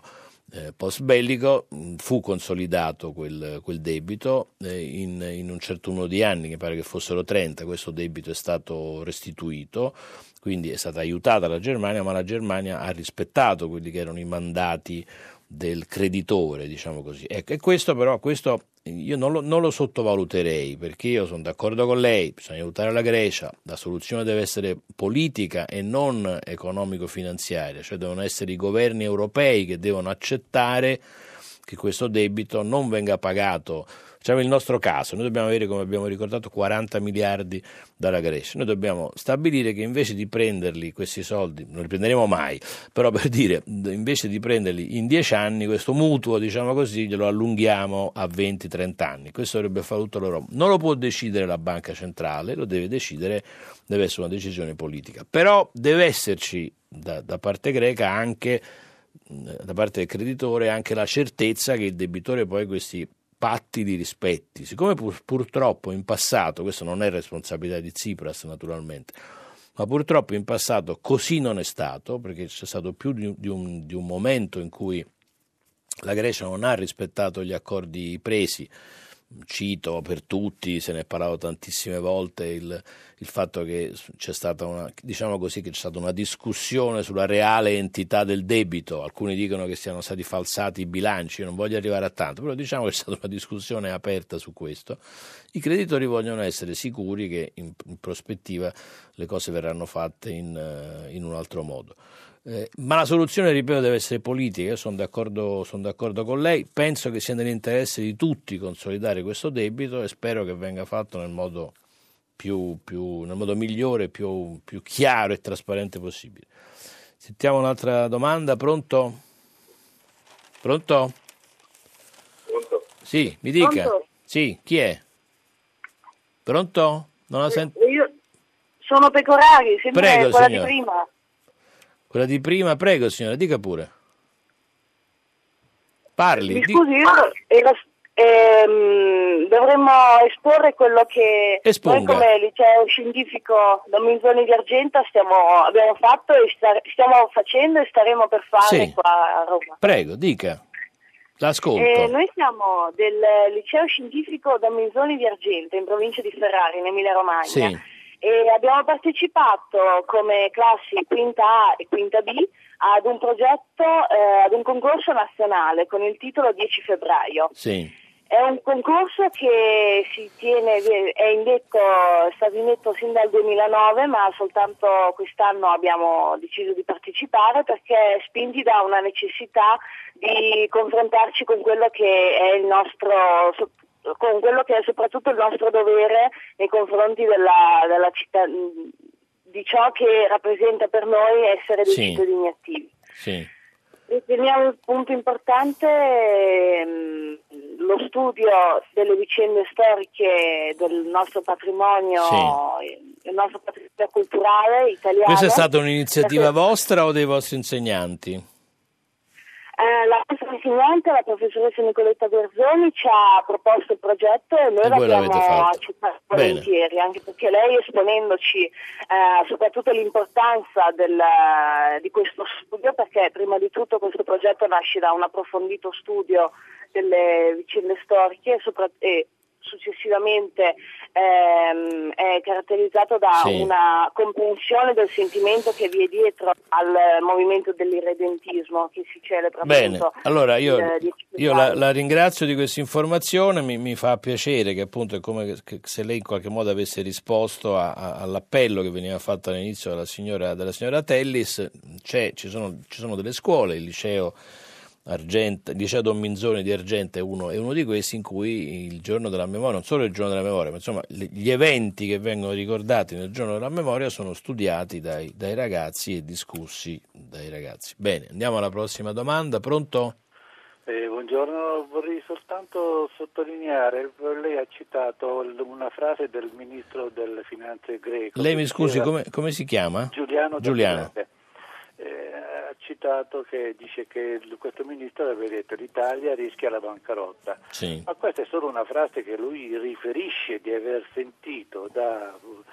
eh, post bellico, fu consolidato quel, quel debito, eh, in, in un certo numero di anni, mi pare che fossero trenta, questo debito è stato restituito, quindi è stata aiutata la Germania, ma la Germania ha rispettato quelli che erano i mandati del creditore, diciamo così. Ecco, e questo però, questo io non lo, non lo sottovaluterei, perché io sono d'accordo con lei, bisogna aiutare la Grecia, la soluzione deve essere politica e non economico-finanziaria, cioè devono essere i governi europei che devono accettare che questo debito non venga pagato. Facciamo il nostro caso, noi dobbiamo avere, come abbiamo ricordato, quaranta miliardi dalla Grecia, noi dobbiamo stabilire che invece di prenderli questi soldi, non li prenderemo mai, però per dire, invece di prenderli in dieci anni, questo mutuo, diciamo così, glielo allunghiamo a venti trenta anni, questo dovrebbe fare tutta l'Europa. Non lo può decidere la banca centrale, lo deve decidere, deve essere una decisione politica, però deve esserci da, da parte greca anche, da parte del creditore, anche la certezza che il debitore poi questi patti li rispetti. Siccome pur, purtroppo in passato, questo non è responsabilità di Tsipras naturalmente, ma purtroppo in passato così non è stato, perché c'è stato più di, di, un, di un momento in cui la Grecia non ha rispettato gli accordi presi. Cito per tutti, se ne è parlato tantissime volte, il, il fatto che c'è stata una, diciamo così, che c'è stata una discussione sulla reale entità del debito. Alcuni dicono che siano stati falsati i bilanci, io non voglio arrivare a tanto, però diciamo che c'è stata una discussione aperta su questo. I creditori vogliono essere sicuri che in, in prospettiva le cose verranno fatte in, in un altro modo. Eh, ma la soluzione, ripeto, deve essere politica. Io sono d'accordo, sono d'accordo con lei, penso che sia nell'interesse di tutti consolidare questo debito e spero che venga fatto nel modo più, più nel modo migliore, più, più chiaro e trasparente possibile. Sentiamo un'altra domanda. Pronto? Pronto?
Pronto?
Sì, mi dica.
Pronto?
Sì, chi è? Pronto? Non la sento.
Io sono Pecorari, sempre
Prego,
quella
signora.
di prima.
Quella di prima, prego signora, dica pure. Parli.
Mi
di...
scusi, io ero, ehm, dovremmo esporre quello che
Esponga.
noi come liceo scientifico Dominzoni di Argenta stiamo, abbiamo fatto e sta, stiamo facendo e staremo per fare
Sì.
qua a Roma.
Prego, dica. L'ascolto.
Eh, noi siamo del liceo scientifico Dominzoni di Argenta in provincia di Ferrari, in Emilia Romagna.
Sì.
E abbiamo partecipato come classi quinta A e quinta B ad un progetto, eh, ad un concorso nazionale con il titolo dieci febbraio.
Sì.
È un concorso che si tiene, è indetto, è stato indetto sin dal duemilanove, ma soltanto quest'anno abbiamo deciso di partecipare perché spinti da una necessità di confrontarci con quello che è il nostro, con quello che è soprattutto il nostro dovere nei confronti della, della città, di ciò che rappresenta per noi essere dei
Sì.
cittadini attivi.
Sì.
Riteniamo un punto importante ehm, lo studio delle vicende storiche del nostro patrimonio,
Sì.
del nostro patrimonio culturale italiano.
Questa è stata un'iniziativa
Perché,
vostra o dei vostri insegnanti?
eh, la nostra insegnante, la professoressa Nicoletta Berzoni, ci ha proposto il progetto e noi
E voi l'avete
l'abbiamo
fatto.
accettato
Bene.
volentieri, anche perché lei, esponendoci eh, soprattutto l'importanza del, di questo studio, perché prima di tutto questo progetto nasce da un approfondito studio delle vicende storiche e, sopra, e successivamente ehm, è caratterizzato da
Sì.
una comprensione del sentimento che vi è dietro al movimento dell'irredentismo che si celebra.
Bene,
appunto
allora io,
il dieci
io la,
febbraio.
la ringrazio di questa informazione, mi, mi fa piacere che appunto è come che se lei in qualche modo avesse risposto a, a, all'appello che veniva fatto all'inizio dalla signora, dalla signora Tellis. C'è, ci, sono, ci sono delle scuole, il liceo Argenta, il liceo Don Minzoni di Argenta è uno, è uno di questi in cui il giorno della memoria, non solo il giorno della memoria, ma insomma gli eventi che vengono ricordati nel giorno della memoria sono studiati dai, dai ragazzi e discussi dai ragazzi. Bene, andiamo alla prossima domanda. Pronto?
Eh, buongiorno, vorrei soltanto sottolineare, lei ha citato una frase del ministro delle finanze greco.
Lei mi scusi, come, come si chiama?
Giuliano.
Giuliano.
Eh, ha citato che dice che questo ministro aveva detto l'Italia rischia la bancarotta.
Sì.
Ma questa è solo una frase che lui riferisce di aver sentito da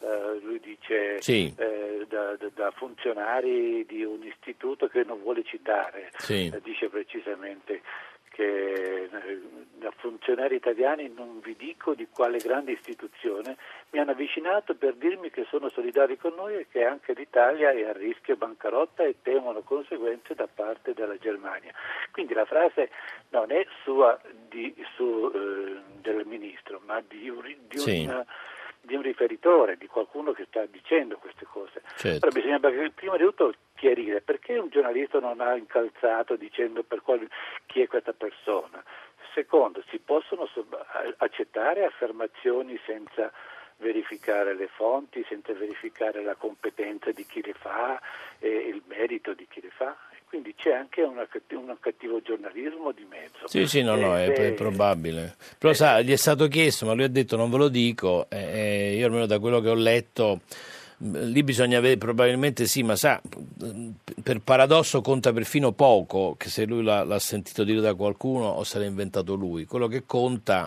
Uh, lui dice
sì.
eh, da, da, da funzionari di un istituto che non vuole citare,
sì.
uh, dice precisamente che eh, da funzionari italiani non vi dico di quale grande istituzione mi hanno avvicinato per dirmi che sono solidari con noi e che anche l'Italia è a rischio bancarotta e temono conseguenze da parte della Germania. Quindi la frase non è sua di, su, eh, del ministro, ma di, di
sì.
un di un riferitore, di qualcuno che sta dicendo queste cose.
Certo.
Però bisogna prima di tutto chiarire perché un giornalista non ha incalzato dicendo per quale, chi è questa persona. Secondo, si possono accettare affermazioni senza verificare le fonti, senza verificare la competenza di chi le fa e il merito di chi le fa. Quindi c'è anche una, un cattivo giornalismo di mezzo.
Sì, sì, no, no, è, è probabile. Però sa, gli è stato chiesto, ma lui ha detto non ve lo dico, eh, io almeno da quello che ho letto, lì bisogna avere, probabilmente sì, ma sa, per paradosso conta perfino poco, che se lui l'ha, l'ha sentito dire da qualcuno o se l'ha inventato lui. Quello che conta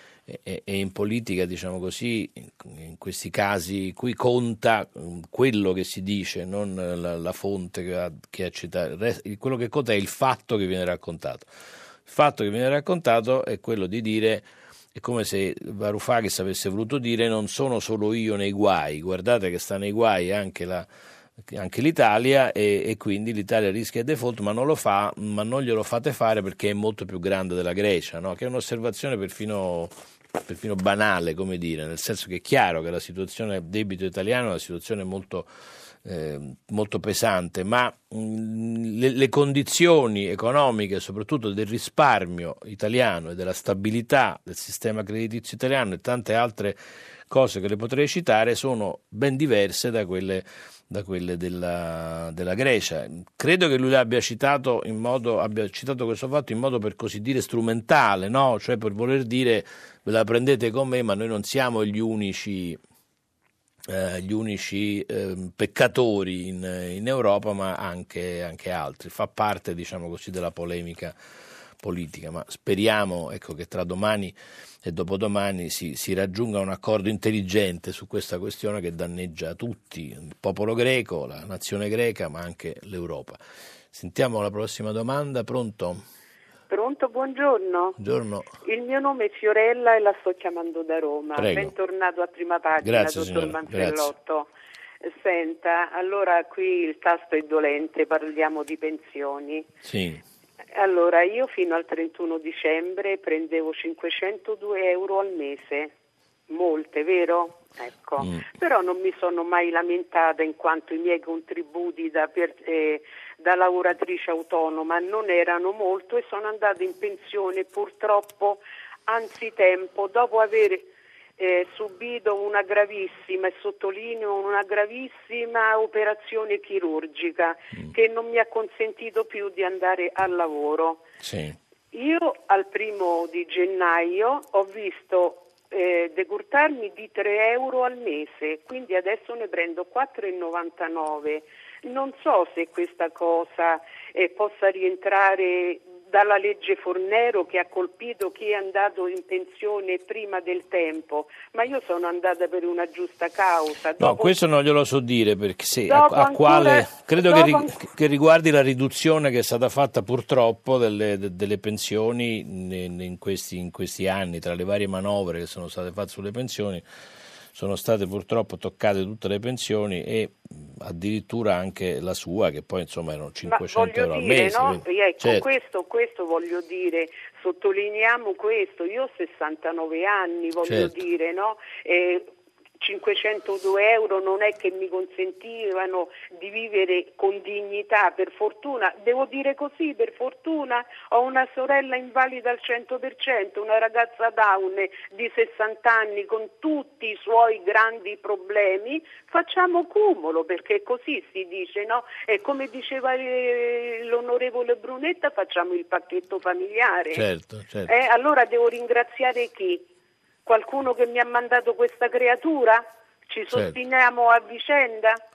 e in politica, diciamo così, in questi casi qui conta quello che si dice, non la, la fonte che ha, che ha citato. Quello che conta è il fatto che viene raccontato. Il fatto che viene raccontato è quello di dire, è come se Varoufakis avesse voluto dire non sono solo io nei guai, guardate che sta nei guai anche la anche l'Italia e, e quindi l'Italia rischia il default, ma non lo fa, ma non glielo fate fare perché è molto più grande della Grecia, no? Che è un'osservazione perfino, perfino banale, come dire, nel senso che è chiaro che la situazione debito italiano è una situazione molto, eh, molto pesante, ma mh, le, le condizioni economiche, soprattutto del risparmio italiano e della stabilità del sistema creditizio italiano e tante altre cose che le potrei citare sono ben diverse da quelle da quelle della, della Grecia. Credo che lui abbia citato in modo abbia citato questo fatto in modo per così dire strumentale, no? Cioè per voler dire ve la prendete con me, ma noi non siamo gli unici eh, gli unici eh, peccatori in, in Europa, ma anche, anche altri. Fa parte, diciamo così, della polemica politica, ma speriamo ecco che tra domani e dopodomani si, si raggiunga un accordo intelligente su questa questione che danneggia tutti, il popolo greco, la nazione greca, ma anche l'Europa. Sentiamo la prossima domanda. Pronto?
Pronto, buongiorno.
Buongiorno.
Il mio nome è Fiorella e la sto chiamando da Roma.
Prego.
Bentornato a Prima Pagina,
Grazie,
dottor
signora.
Manfellotto. Grazie. Senta, allora qui il tasto è dolente, parliamo di pensioni.
Sì.
Allora, io fino al trentuno dicembre prendevo cinquecentodue euro al mese, molte, vero? Ecco, mm. Però non mi sono mai lamentata in quanto i miei contributi da, per, eh, da lavoratrice autonoma non erano molto e sono andata in pensione purtroppo anzitempo dopo aver eh, subito una gravissima, e sottolineo una gravissima operazione chirurgica mm. che non mi ha consentito più di andare al lavoro.
Sì.
Io al primo di gennaio ho visto eh, decurtarmi di tre euro al mese, quindi adesso ne prendo quattro virgola novantanove. Non so se questa cosa eh, possa rientrare dalla legge Fornero che ha colpito chi è andato in pensione prima del tempo, ma io sono andata per una giusta causa. Dopo...
No, questo non glielo so dire perché se, a, a ancora, quale credo che, ri, che riguardi la riduzione che è stata fatta purtroppo delle, de, delle pensioni in, in, questi, in questi anni, tra le varie manovre che sono state fatte sulle pensioni. Sono state purtroppo toccate tutte le pensioni e addirittura anche la sua, che poi insomma erano cinquecento euro al mese.
No?
Quindi,
ecco,
certo.
questo, questo voglio dire, sottolineiamo questo, io ho sessantanove anni, voglio
certo.
dire, no? E cinquecentodue euro non è che mi consentivano di vivere con dignità, per fortuna, devo dire così, per fortuna ho una sorella invalida al cento per cento, una ragazza Down di sessanta anni con tutti i suoi grandi problemi, facciamo cumulo, perché così si dice, no? E come diceva eh, l'onorevole Brunetta, facciamo il pacchetto familiare.
Certo, certo.
Eh, allora devo ringraziare chi? Qualcuno che mi ha mandato questa creatura? Ci sosteniamo certo. a vicenda?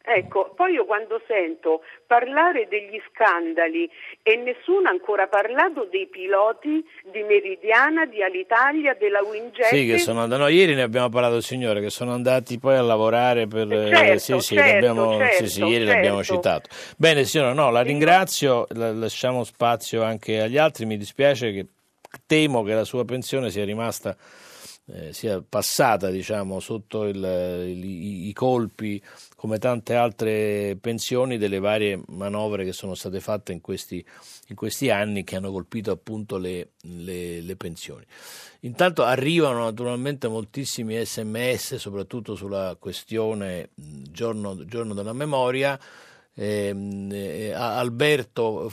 Ecco, poi io quando sento parlare degli scandali e nessuno ha ancora parlato dei piloti di Meridiana, di Alitalia, della Winjet.
Sì, che sono andati, no, ieri ne abbiamo parlato, signore, che sono andati poi a lavorare per...
Certo,
eh, sì, sì,
certo,
l'abbiamo,
certo,
sì, sì, ieri
certo.
l'abbiamo citato. Bene, signora, no, la ringrazio, la, lasciamo spazio anche agli altri, mi dispiace che temo che la sua pensione sia rimasta... Eh, sia passata, diciamo, sotto il, il, i, i colpi, come tante altre pensioni, delle varie manovre che sono state fatte in questi, in questi anni, che hanno colpito appunto le, le, le pensioni. Intanto arrivano naturalmente moltissimi sms, soprattutto sulla questione giorno, giorno della memoria. Eh, eh, Alberto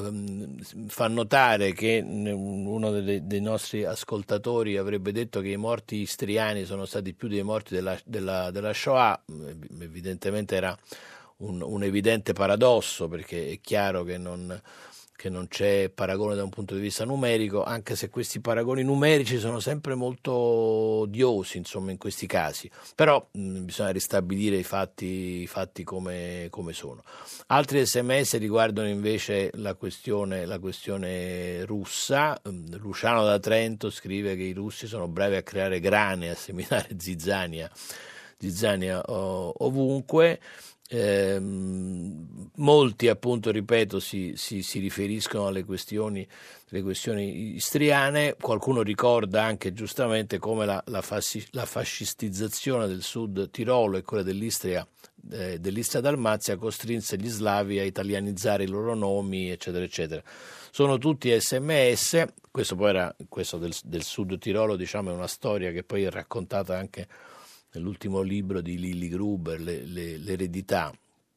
fa notare che uno dei, dei nostri ascoltatori avrebbe detto che i morti istriani sono stati più dei morti della, della, della Shoah. Evidentemente era un, un evidente paradosso, perché è chiaro che non, che non c'è paragone da un punto di vista numerico, anche se questi paragoni numerici sono sempre molto odiosi, insomma, in questi casi. Però mh, bisogna ristabilire i fatti, i fatti come, come sono. Altri sms riguardano invece la questione, la questione russa. Luciano da Trento scrive che i russi sono bravi a creare grane, a seminare zizzania, zizzania oh, ovunque. Eh, molti, appunto, ripeto, si, si, si riferiscono alle questioni, le questioni istriane. Qualcuno ricorda anche giustamente come la, la, fasci, la fascistizzazione del Sud Tirolo e quella dell'Istria, eh, dell'Istria Dalmazia costrinse gli slavi a italianizzare i loro nomi, eccetera, eccetera. Sono tutti sms. Questo poi era, questo del, del Sud Tirolo, diciamo, è una storia che poi è raccontata anche nell'ultimo libro di Lilli Gruber, le, le, l'eredità.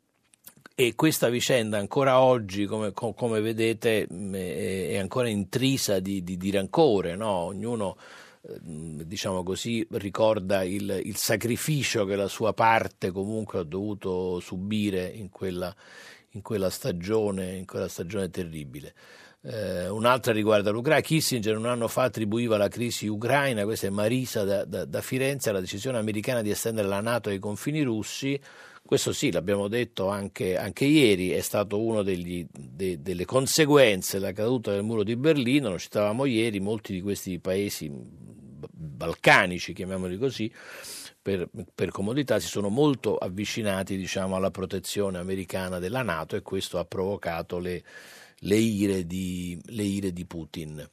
E questa vicenda ancora oggi, come, come vedete, è ancora intrisa di, di, di rancore, no? Ognuno, diciamo così, ricorda il, il sacrificio che la sua parte comunque ha dovuto subire in quella, in quella stagione, in quella stagione terribile. Eh, un'altra riguarda l'Ucraina. Kissinger un anno fa attribuiva la crisi ucraina, questa è Marisa da, da, da Firenze, alla decisione americana di estendere la NATO ai confini russi. Questo sì, l'abbiamo detto anche, anche ieri, è stato uno degli, de, delle conseguenze della caduta del muro di Berlino. Lo citavamo ieri, molti di questi paesi balcanici, chiamiamoli così, per, per comodità, si sono molto avvicinati, diciamo, alla protezione americana della NATO, e questo ha provocato le le ire di, le ire di Putin.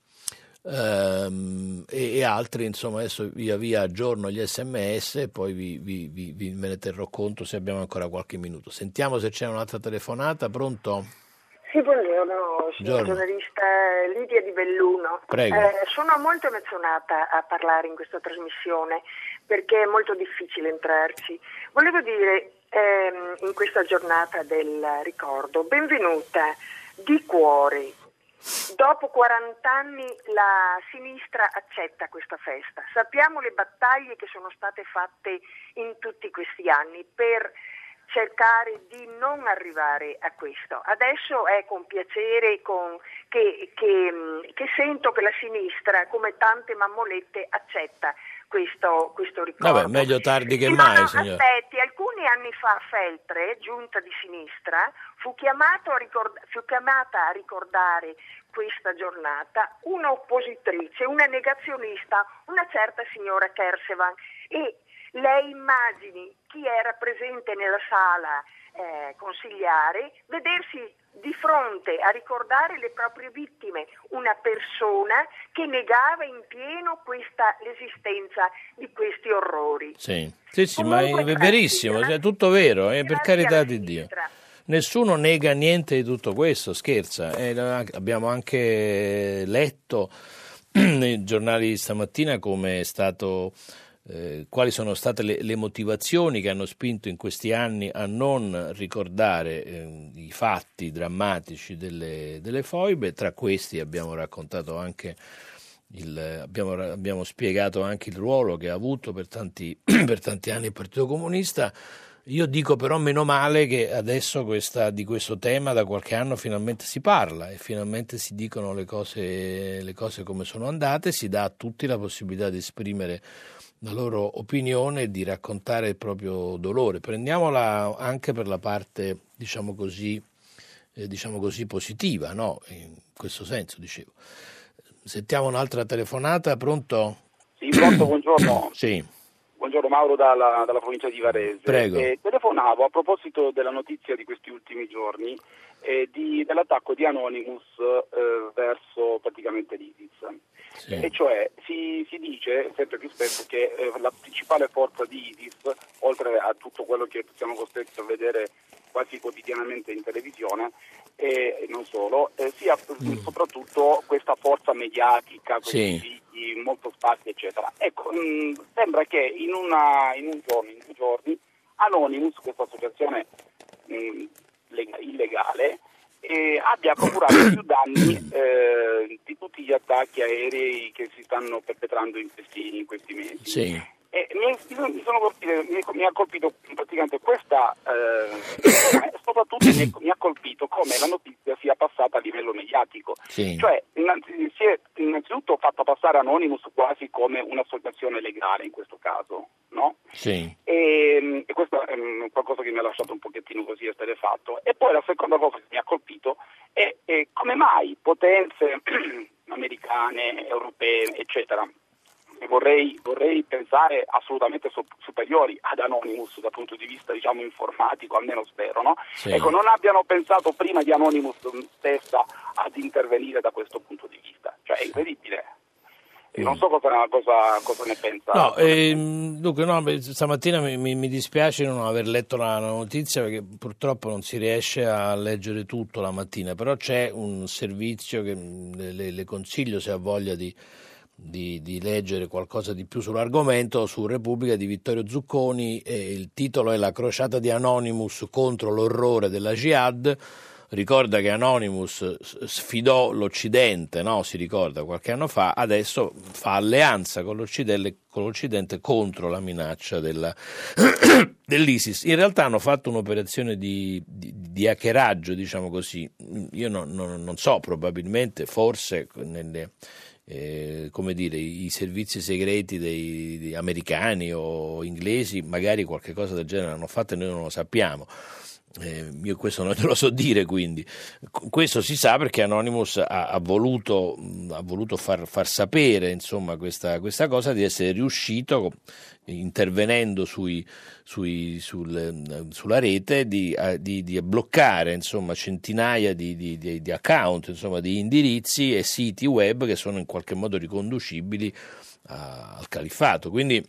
Um, e, e altri, insomma, adesso via via aggiorno gli sms e poi vi, vi, vi, vi me ne terrò conto se abbiamo ancora qualche minuto. Sentiamo se c'è un'altra telefonata. Pronto?
Sì, buongiorno, signor giornalista Lidia di Belluno.
Prego.
Eh, sono molto emozionata a parlare in questa trasmissione perché è molto difficile entrarci. Volevo dire, ehm, in questa giornata del ricordo, benvenuta di cuore. Dopo quaranta anni la sinistra accetta questa festa. Sappiamo le battaglie che sono state fatte in tutti questi anni per cercare di non arrivare a questo. Adesso è con piacere con, che, che, che sento che la sinistra, come tante mammolette, accetta questo, questo ricordo.
Vabbè, meglio tardi che
sì,
mai,
no, no,
signor.
Aspetti, alcuni anni fa Feltre, giunta di sinistra, fu, chiamato a ricord- fu chiamata a ricordare questa giornata un'oppositrice, una negazionista, una certa signora Kersevan, e lei immagini chi era presente nella sala eh, consigliare vedersi di fronte a ricordare le proprie vittime, una persona che negava in pieno questa, l'esistenza di questi orrori.
Sì, sì, sì,
Comunque,
ma è verissimo, è tutto vero, eh, per carità di Dio.
sinistra.
Nessuno nega niente di tutto questo, scherza. Eh, abbiamo anche letto nei giornali di stamattina come è stato... Eh, quali sono state le, le motivazioni che hanno spinto in questi anni a non ricordare eh, i fatti drammatici delle, delle foibe. Tra questi abbiamo raccontato anche il, abbiamo, abbiamo spiegato anche il ruolo che ha avuto per tanti, per tanti anni il Partito Comunista. Io dico però meno male che adesso questa, di questo tema da qualche anno finalmente si parla e finalmente si dicono le cose, le cose come sono andate, si dà a tutti la possibilità di esprimere la loro opinione e di raccontare il proprio dolore. Prendiamola anche per la parte, diciamo così, eh, diciamo così positiva, no? In questo senso, dicevo. Sentiamo un'altra telefonata, pronto?
Sì, pronto, buongiorno.
Sì.
Buongiorno Mauro dalla, dalla provincia di Varese.
Prego.
Eh, telefonavo a proposito della notizia di questi ultimi giorni eh, di, dell'attacco di Anonymous eh, verso praticamente l'ISIS. Sì. E cioè si, si dice sempre più spesso che eh, la principale forza di ISIS, oltre a tutto quello che siamo costretti a vedere quasi quotidianamente in televisione, e non solo, eh, sia mm. soprattutto questa forza mediatica, questi sì. molto spazi eccetera. Ecco, mh, sembra che in, una, in un giorno, in due giorni, Anonymous, questa associazione mh, leg- illegale, eh, abbia procurato più danni eh, di tutti gli attacchi aerei che si stanno perpetrando in questi, in questi mesi.
Sì.
E mi, mi, sono colpito, mi, mi ha colpito praticamente questa, eh, soprattutto mi, mi ha colpito come la notizia sia passata a livello mediatico.
Sì.
Cioè, innanzi, si è innanzitutto fatta passare Anonymous quasi come un'associazione legale in questo caso, no?
Sì.
E, e questo è qualcosa che mi ha lasciato un pochettino così esterefatto. E poi la seconda cosa che mi ha colpito è, è come mai potenze americane, europee, eccetera, Vorrei, vorrei pensare assolutamente so, superiori ad Anonymous dal punto di vista, diciamo, informatico, almeno spero, no?
Sì.
Ecco, non abbiano pensato prima di Anonymous stessa ad intervenire da questo punto di vista, cioè è incredibile. E non so cosa, cosa, cosa ne pensa.
No, ehm, dunque, no, stamattina mi, mi, mi dispiace non aver letto la, la notizia perché purtroppo non si riesce a leggere tutto la mattina, però c'è un servizio che le, le consiglio, se ha voglia di Di, di leggere qualcosa di più sull'argomento, su Repubblica di Vittorio Zucconi, e il titolo è La crociata di Anonymous contro l'orrore della Jihad. Ricorda che Anonymous sfidò l'Occidente, no? Si ricorda, qualche anno fa, adesso fa alleanza con l'Occidente, con l'Occidente contro la minaccia della, dell'ISIS. In realtà hanno fatto un'operazione di, di, di hackeraggio, diciamo così. Io non, non, non so, probabilmente, forse nelle Eh, come dire, i servizi segreti dei, dei americani o inglesi magari qualche cosa del genere hanno fatto e noi non lo sappiamo. Eh, io questo non te lo so dire, quindi questo si sa perché Anonymous ha, ha voluto, ha voluto far, far sapere, insomma, questa, questa cosa, di essere riuscito, intervenendo sui, sui, sul, sulla rete, di, di, di bloccare, insomma, centinaia di, di, di, di account, insomma, di indirizzi e siti web che sono in qualche modo riconducibili a, al califfato. Quindi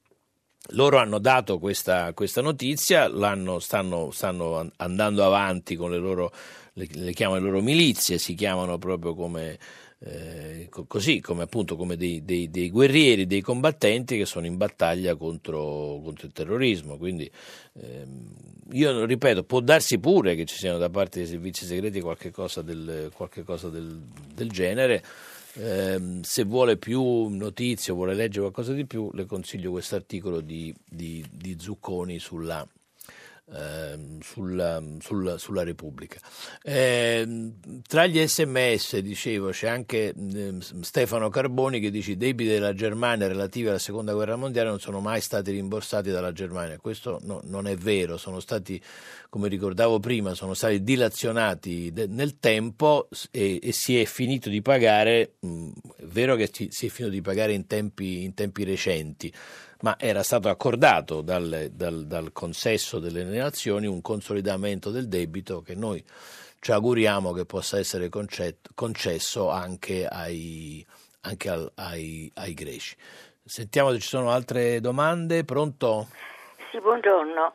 loro hanno dato questa, questa notizia, l'hanno, stanno, stanno andando avanti con le loro, le, le chiamano le loro milizie, si chiamano proprio come, eh, così, come appunto come dei, dei, dei guerrieri, dei combattenti che sono in battaglia contro, contro il terrorismo. Quindi ehm, io ripeto, può darsi pure che ci siano da parte dei servizi segreti qualche cosa del, qualche cosa del, del genere. Eh, se vuole più notizie o vuole leggere qualcosa di più, le consiglio questo articolo di, di, di Zucconi sulla, eh, sulla, sulla, sulla Repubblica. Eh, tra gli sms, dicevo, c'è anche eh, Stefano Carboni che dice: i debiti della Germania relativi alla seconda guerra mondiale non sono mai stati rimborsati dalla Germania. Questo no, non è vero, sono stati, come ricordavo prima, sono stati dilazionati de- nel tempo e, e si è finito di pagare, mh, è vero che ci, si è finito di pagare in tempi, in tempi recenti, ma era stato accordato dal, dal, dal consesso delle nazioni un consolidamento del debito che noi ci auguriamo che possa essere concetto, concesso anche, ai, anche al, ai, ai greci. Sentiamo se ci sono altre domande. Pronto?
Sì, buongiorno.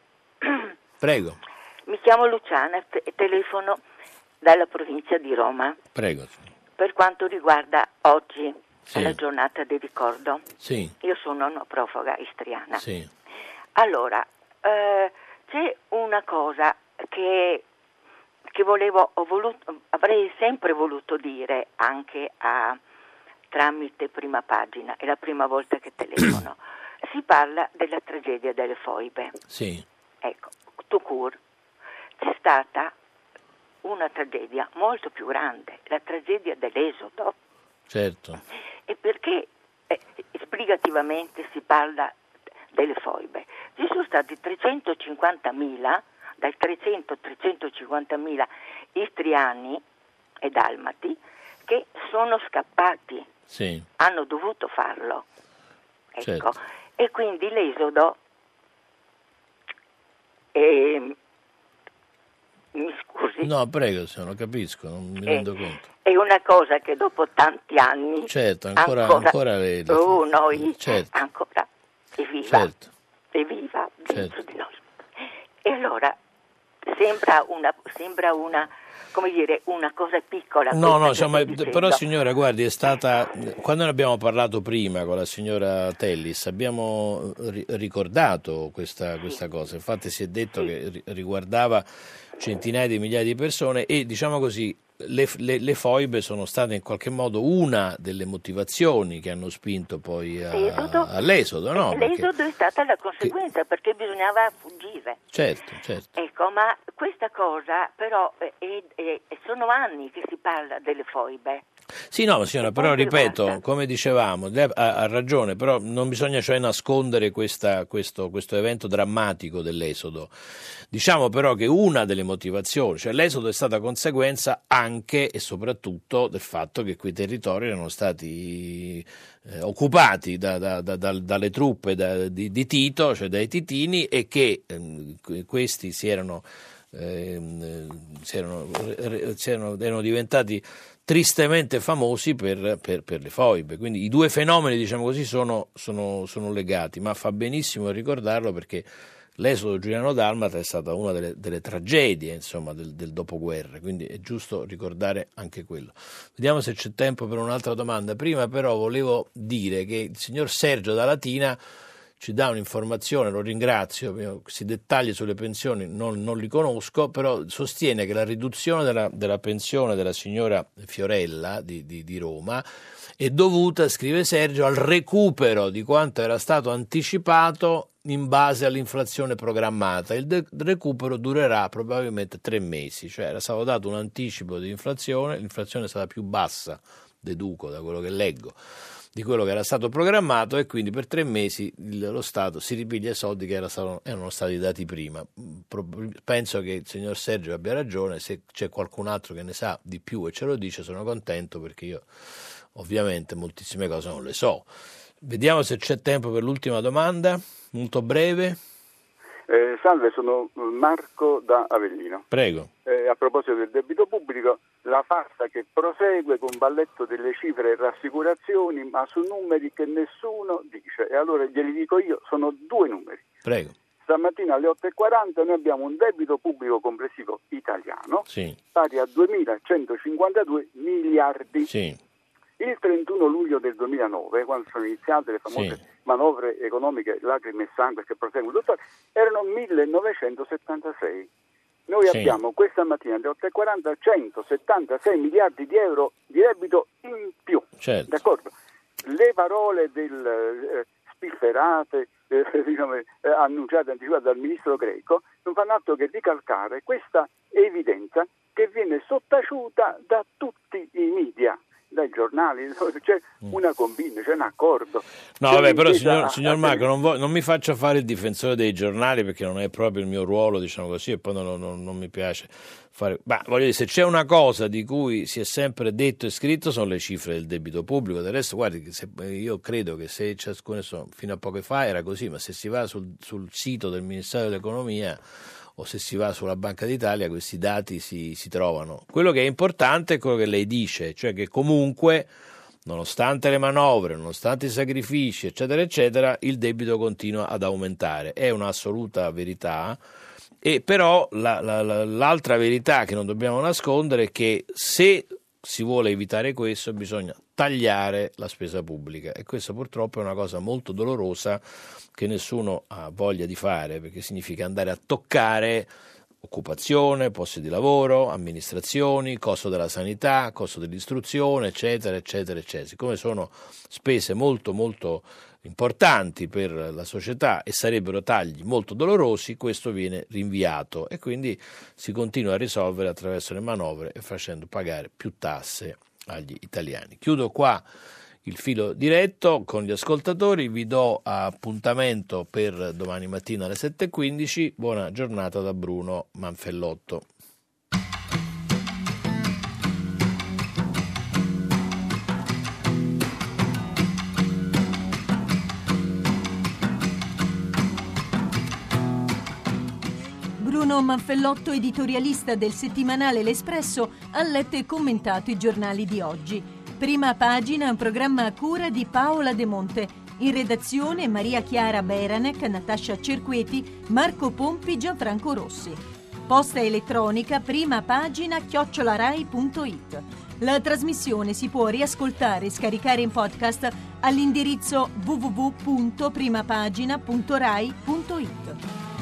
Prego.
Mi chiamo Luciana e telefono dalla provincia di Roma.
Prego.
Per quanto riguarda oggi,
sì.
la giornata del ricordo,
sì.
Io sono una profuga istriana.
Sì.
Allora, eh, c'è una cosa che, che volevo, ho voluto, avrei sempre voluto dire anche a, tramite Prima Pagina, è la prima volta che telefono. Si parla della tragedia delle foibe.
Sì.
ecco, tout court, c'è stata una tragedia molto più grande, la tragedia dell'esodo.
Certo.
E perché eh, esplicativamente si parla delle foibe? Ci sono stati trecentocinquantamila, dai trecento a trecentocinquantamila istriani e dalmati che sono scappati,
sì.
hanno dovuto farlo. Ecco.
Certo.
E quindi l'esodo eh, mi scusi.
No, prego, se non capisco, non mi
eh,
rendo conto.
È una cosa che dopo tanti anni
certo, ancora,
ancora,
ancora le, le...
Oh, noi
certo.
ancora è viva,
certo.
è viva dentro
certo.
di noi. E allora sembra una, sembra una come dire, una cosa piccola.
No, no, insomma, però signora, guardi, è stata, quando ne abbiamo parlato prima con la signora Tellis, abbiamo ricordato questa, questa cosa, infatti si è detto sì. che riguardava centinaia di migliaia di persone e, diciamo così, le, le, le foibe sono state in qualche modo una delle motivazioni che hanno spinto poi a,
l'esodo,
all'esodo, no?
L'esodo
perché,
è stata la conseguenza,
che,
perché bisognava fuggire.
Certo, certo.
Ecco, ma questa cosa però è, è, è, sono anni che si parla delle foibe.
Sì, no, signora, però ripeto, come dicevamo, ha, ha ragione, però non bisogna cioè nascondere questa, questo, questo evento drammatico dell'esodo. Diciamo però che una delle motivazioni, cioè l'esodo è stata conseguenza anche e soprattutto del fatto che quei territori erano stati eh, occupati da, da, da, da, dalle truppe da, di, di Tito, cioè dai titini, e che eh, questi si erano, eh, si erano, si erano, erano diventati tristemente famosi per, per, per le foibe. Quindi i due fenomeni, diciamo così, sono, sono, sono legati, ma fa benissimo ricordarlo perché l'esodo giuliano-dalmata è stata una delle, delle tragedie, insomma, del, del dopoguerra, quindi è giusto ricordare anche quello. Vediamo se c'è tempo per un'altra domanda. Prima però volevo dire che il signor Sergio da Latina ci dà un'informazione, lo ringrazio, questi dettagli sulle pensioni non, non li conosco, però sostiene che la riduzione della, della pensione della signora Fiorella di, di, di Roma è dovuta, scrive Sergio, al recupero di quanto era stato anticipato in base all'inflazione programmata. Il de- recupero durerà probabilmente tre mesi, cioè era stato dato un anticipo di inflazione, l'inflazione è stata più bassa, deduco da quello che leggo, di quello che era stato programmato, e quindi per tre mesi lo Stato si ripiglia i soldi che era stato, erano stati dati prima. Penso che il signor Sergio abbia ragione, se c'è qualcun altro che ne sa di più e ce lo dice sono contento, perché io ovviamente moltissime cose non le so. Vediamo se c'è tempo per l'ultima domanda, molto breve.
Eh, salve, sono Marco da Avellino.
Prego.
Eh, a proposito del debito pubblico, la farsa che prosegue con balletto delle cifre e rassicurazioni, ma su numeri che nessuno dice. E allora glieli dico io, sono due numeri.
Prego.
Stamattina alle otto e quaranta noi abbiamo un debito pubblico complessivo italiano
sì.
pari a duemilacentocinquantadue miliardi.
Sì.
Il trentuno luglio del duemilanove, quando sono iniziate le famose sì. manovre economiche, lacrime e sangue che proseguono tutto, erano millenovecentosettantasei. Noi sì. abbiamo questa mattina alle otto e quaranta centosettantasei miliardi di euro di debito in più.
Certo.
D'accordo? Le parole del eh, spifferate, eh, diciamo, eh, annunciate anticipate dal ministro Greco non fanno altro che ricalcare questa evidenza che viene sottaciuta da tutti i media, dai giornali. C'è una combina, c'è un accordo.
No, vabbè, però signor, signor Marco, non, vo- non mi faccia fare il difensore dei giornali, perché non è proprio il mio ruolo, diciamo così, e poi non, non, non mi piace fare. Ma voglio dire, se c'è una cosa di cui si è sempre detto e scritto sono le cifre del debito pubblico. Del resto, guardi, se, io credo che se ciascuno, fino a poco fa era così, ma se si va sul, sul sito del Ministero dell'Economia o se si va sulla Banca d'Italia, questi dati si, si trovano. Quello che è importante è quello che lei dice, cioè che comunque, nonostante le manovre, nonostante i sacrifici, eccetera, eccetera, il debito continua ad aumentare. È un'assoluta verità, e però la, la, la, l'altra verità che non dobbiamo nascondere è che se si vuole evitare questo bisogna tagliare la spesa pubblica, e questo purtroppo è una cosa molto dolorosa che nessuno ha voglia di fare, perché significa andare a toccare occupazione, posti di lavoro, amministrazioni, costo della sanità, costo dell'istruzione, eccetera, eccetera, eccetera. Siccome sono spese molto molto importanti per la società e sarebbero tagli molto dolorosi, questo viene rinviato e quindi si continua a risolvere attraverso le manovre e facendo pagare più tasse agli italiani. Chiudo qua il filo diretto con gli ascoltatori, vi do appuntamento per domani mattina alle sette e quindici, buona giornata da Bruno Manfellotto.
Bruno Manfellotto, editorialista del settimanale L'Espresso, ha letto e commentato i giornali di oggi. Prima pagina è un programma a cura di Paola De Monte. In redazione Maria Chiara Beranec, Natascia Cerqueti, Marco Pompi, Gianfranco Rossi. Posta elettronica prima pagina chiocciolarai punto it. La trasmissione si può riascoltare e scaricare in podcast all'indirizzo w w w punto primapagina punto rai punto it.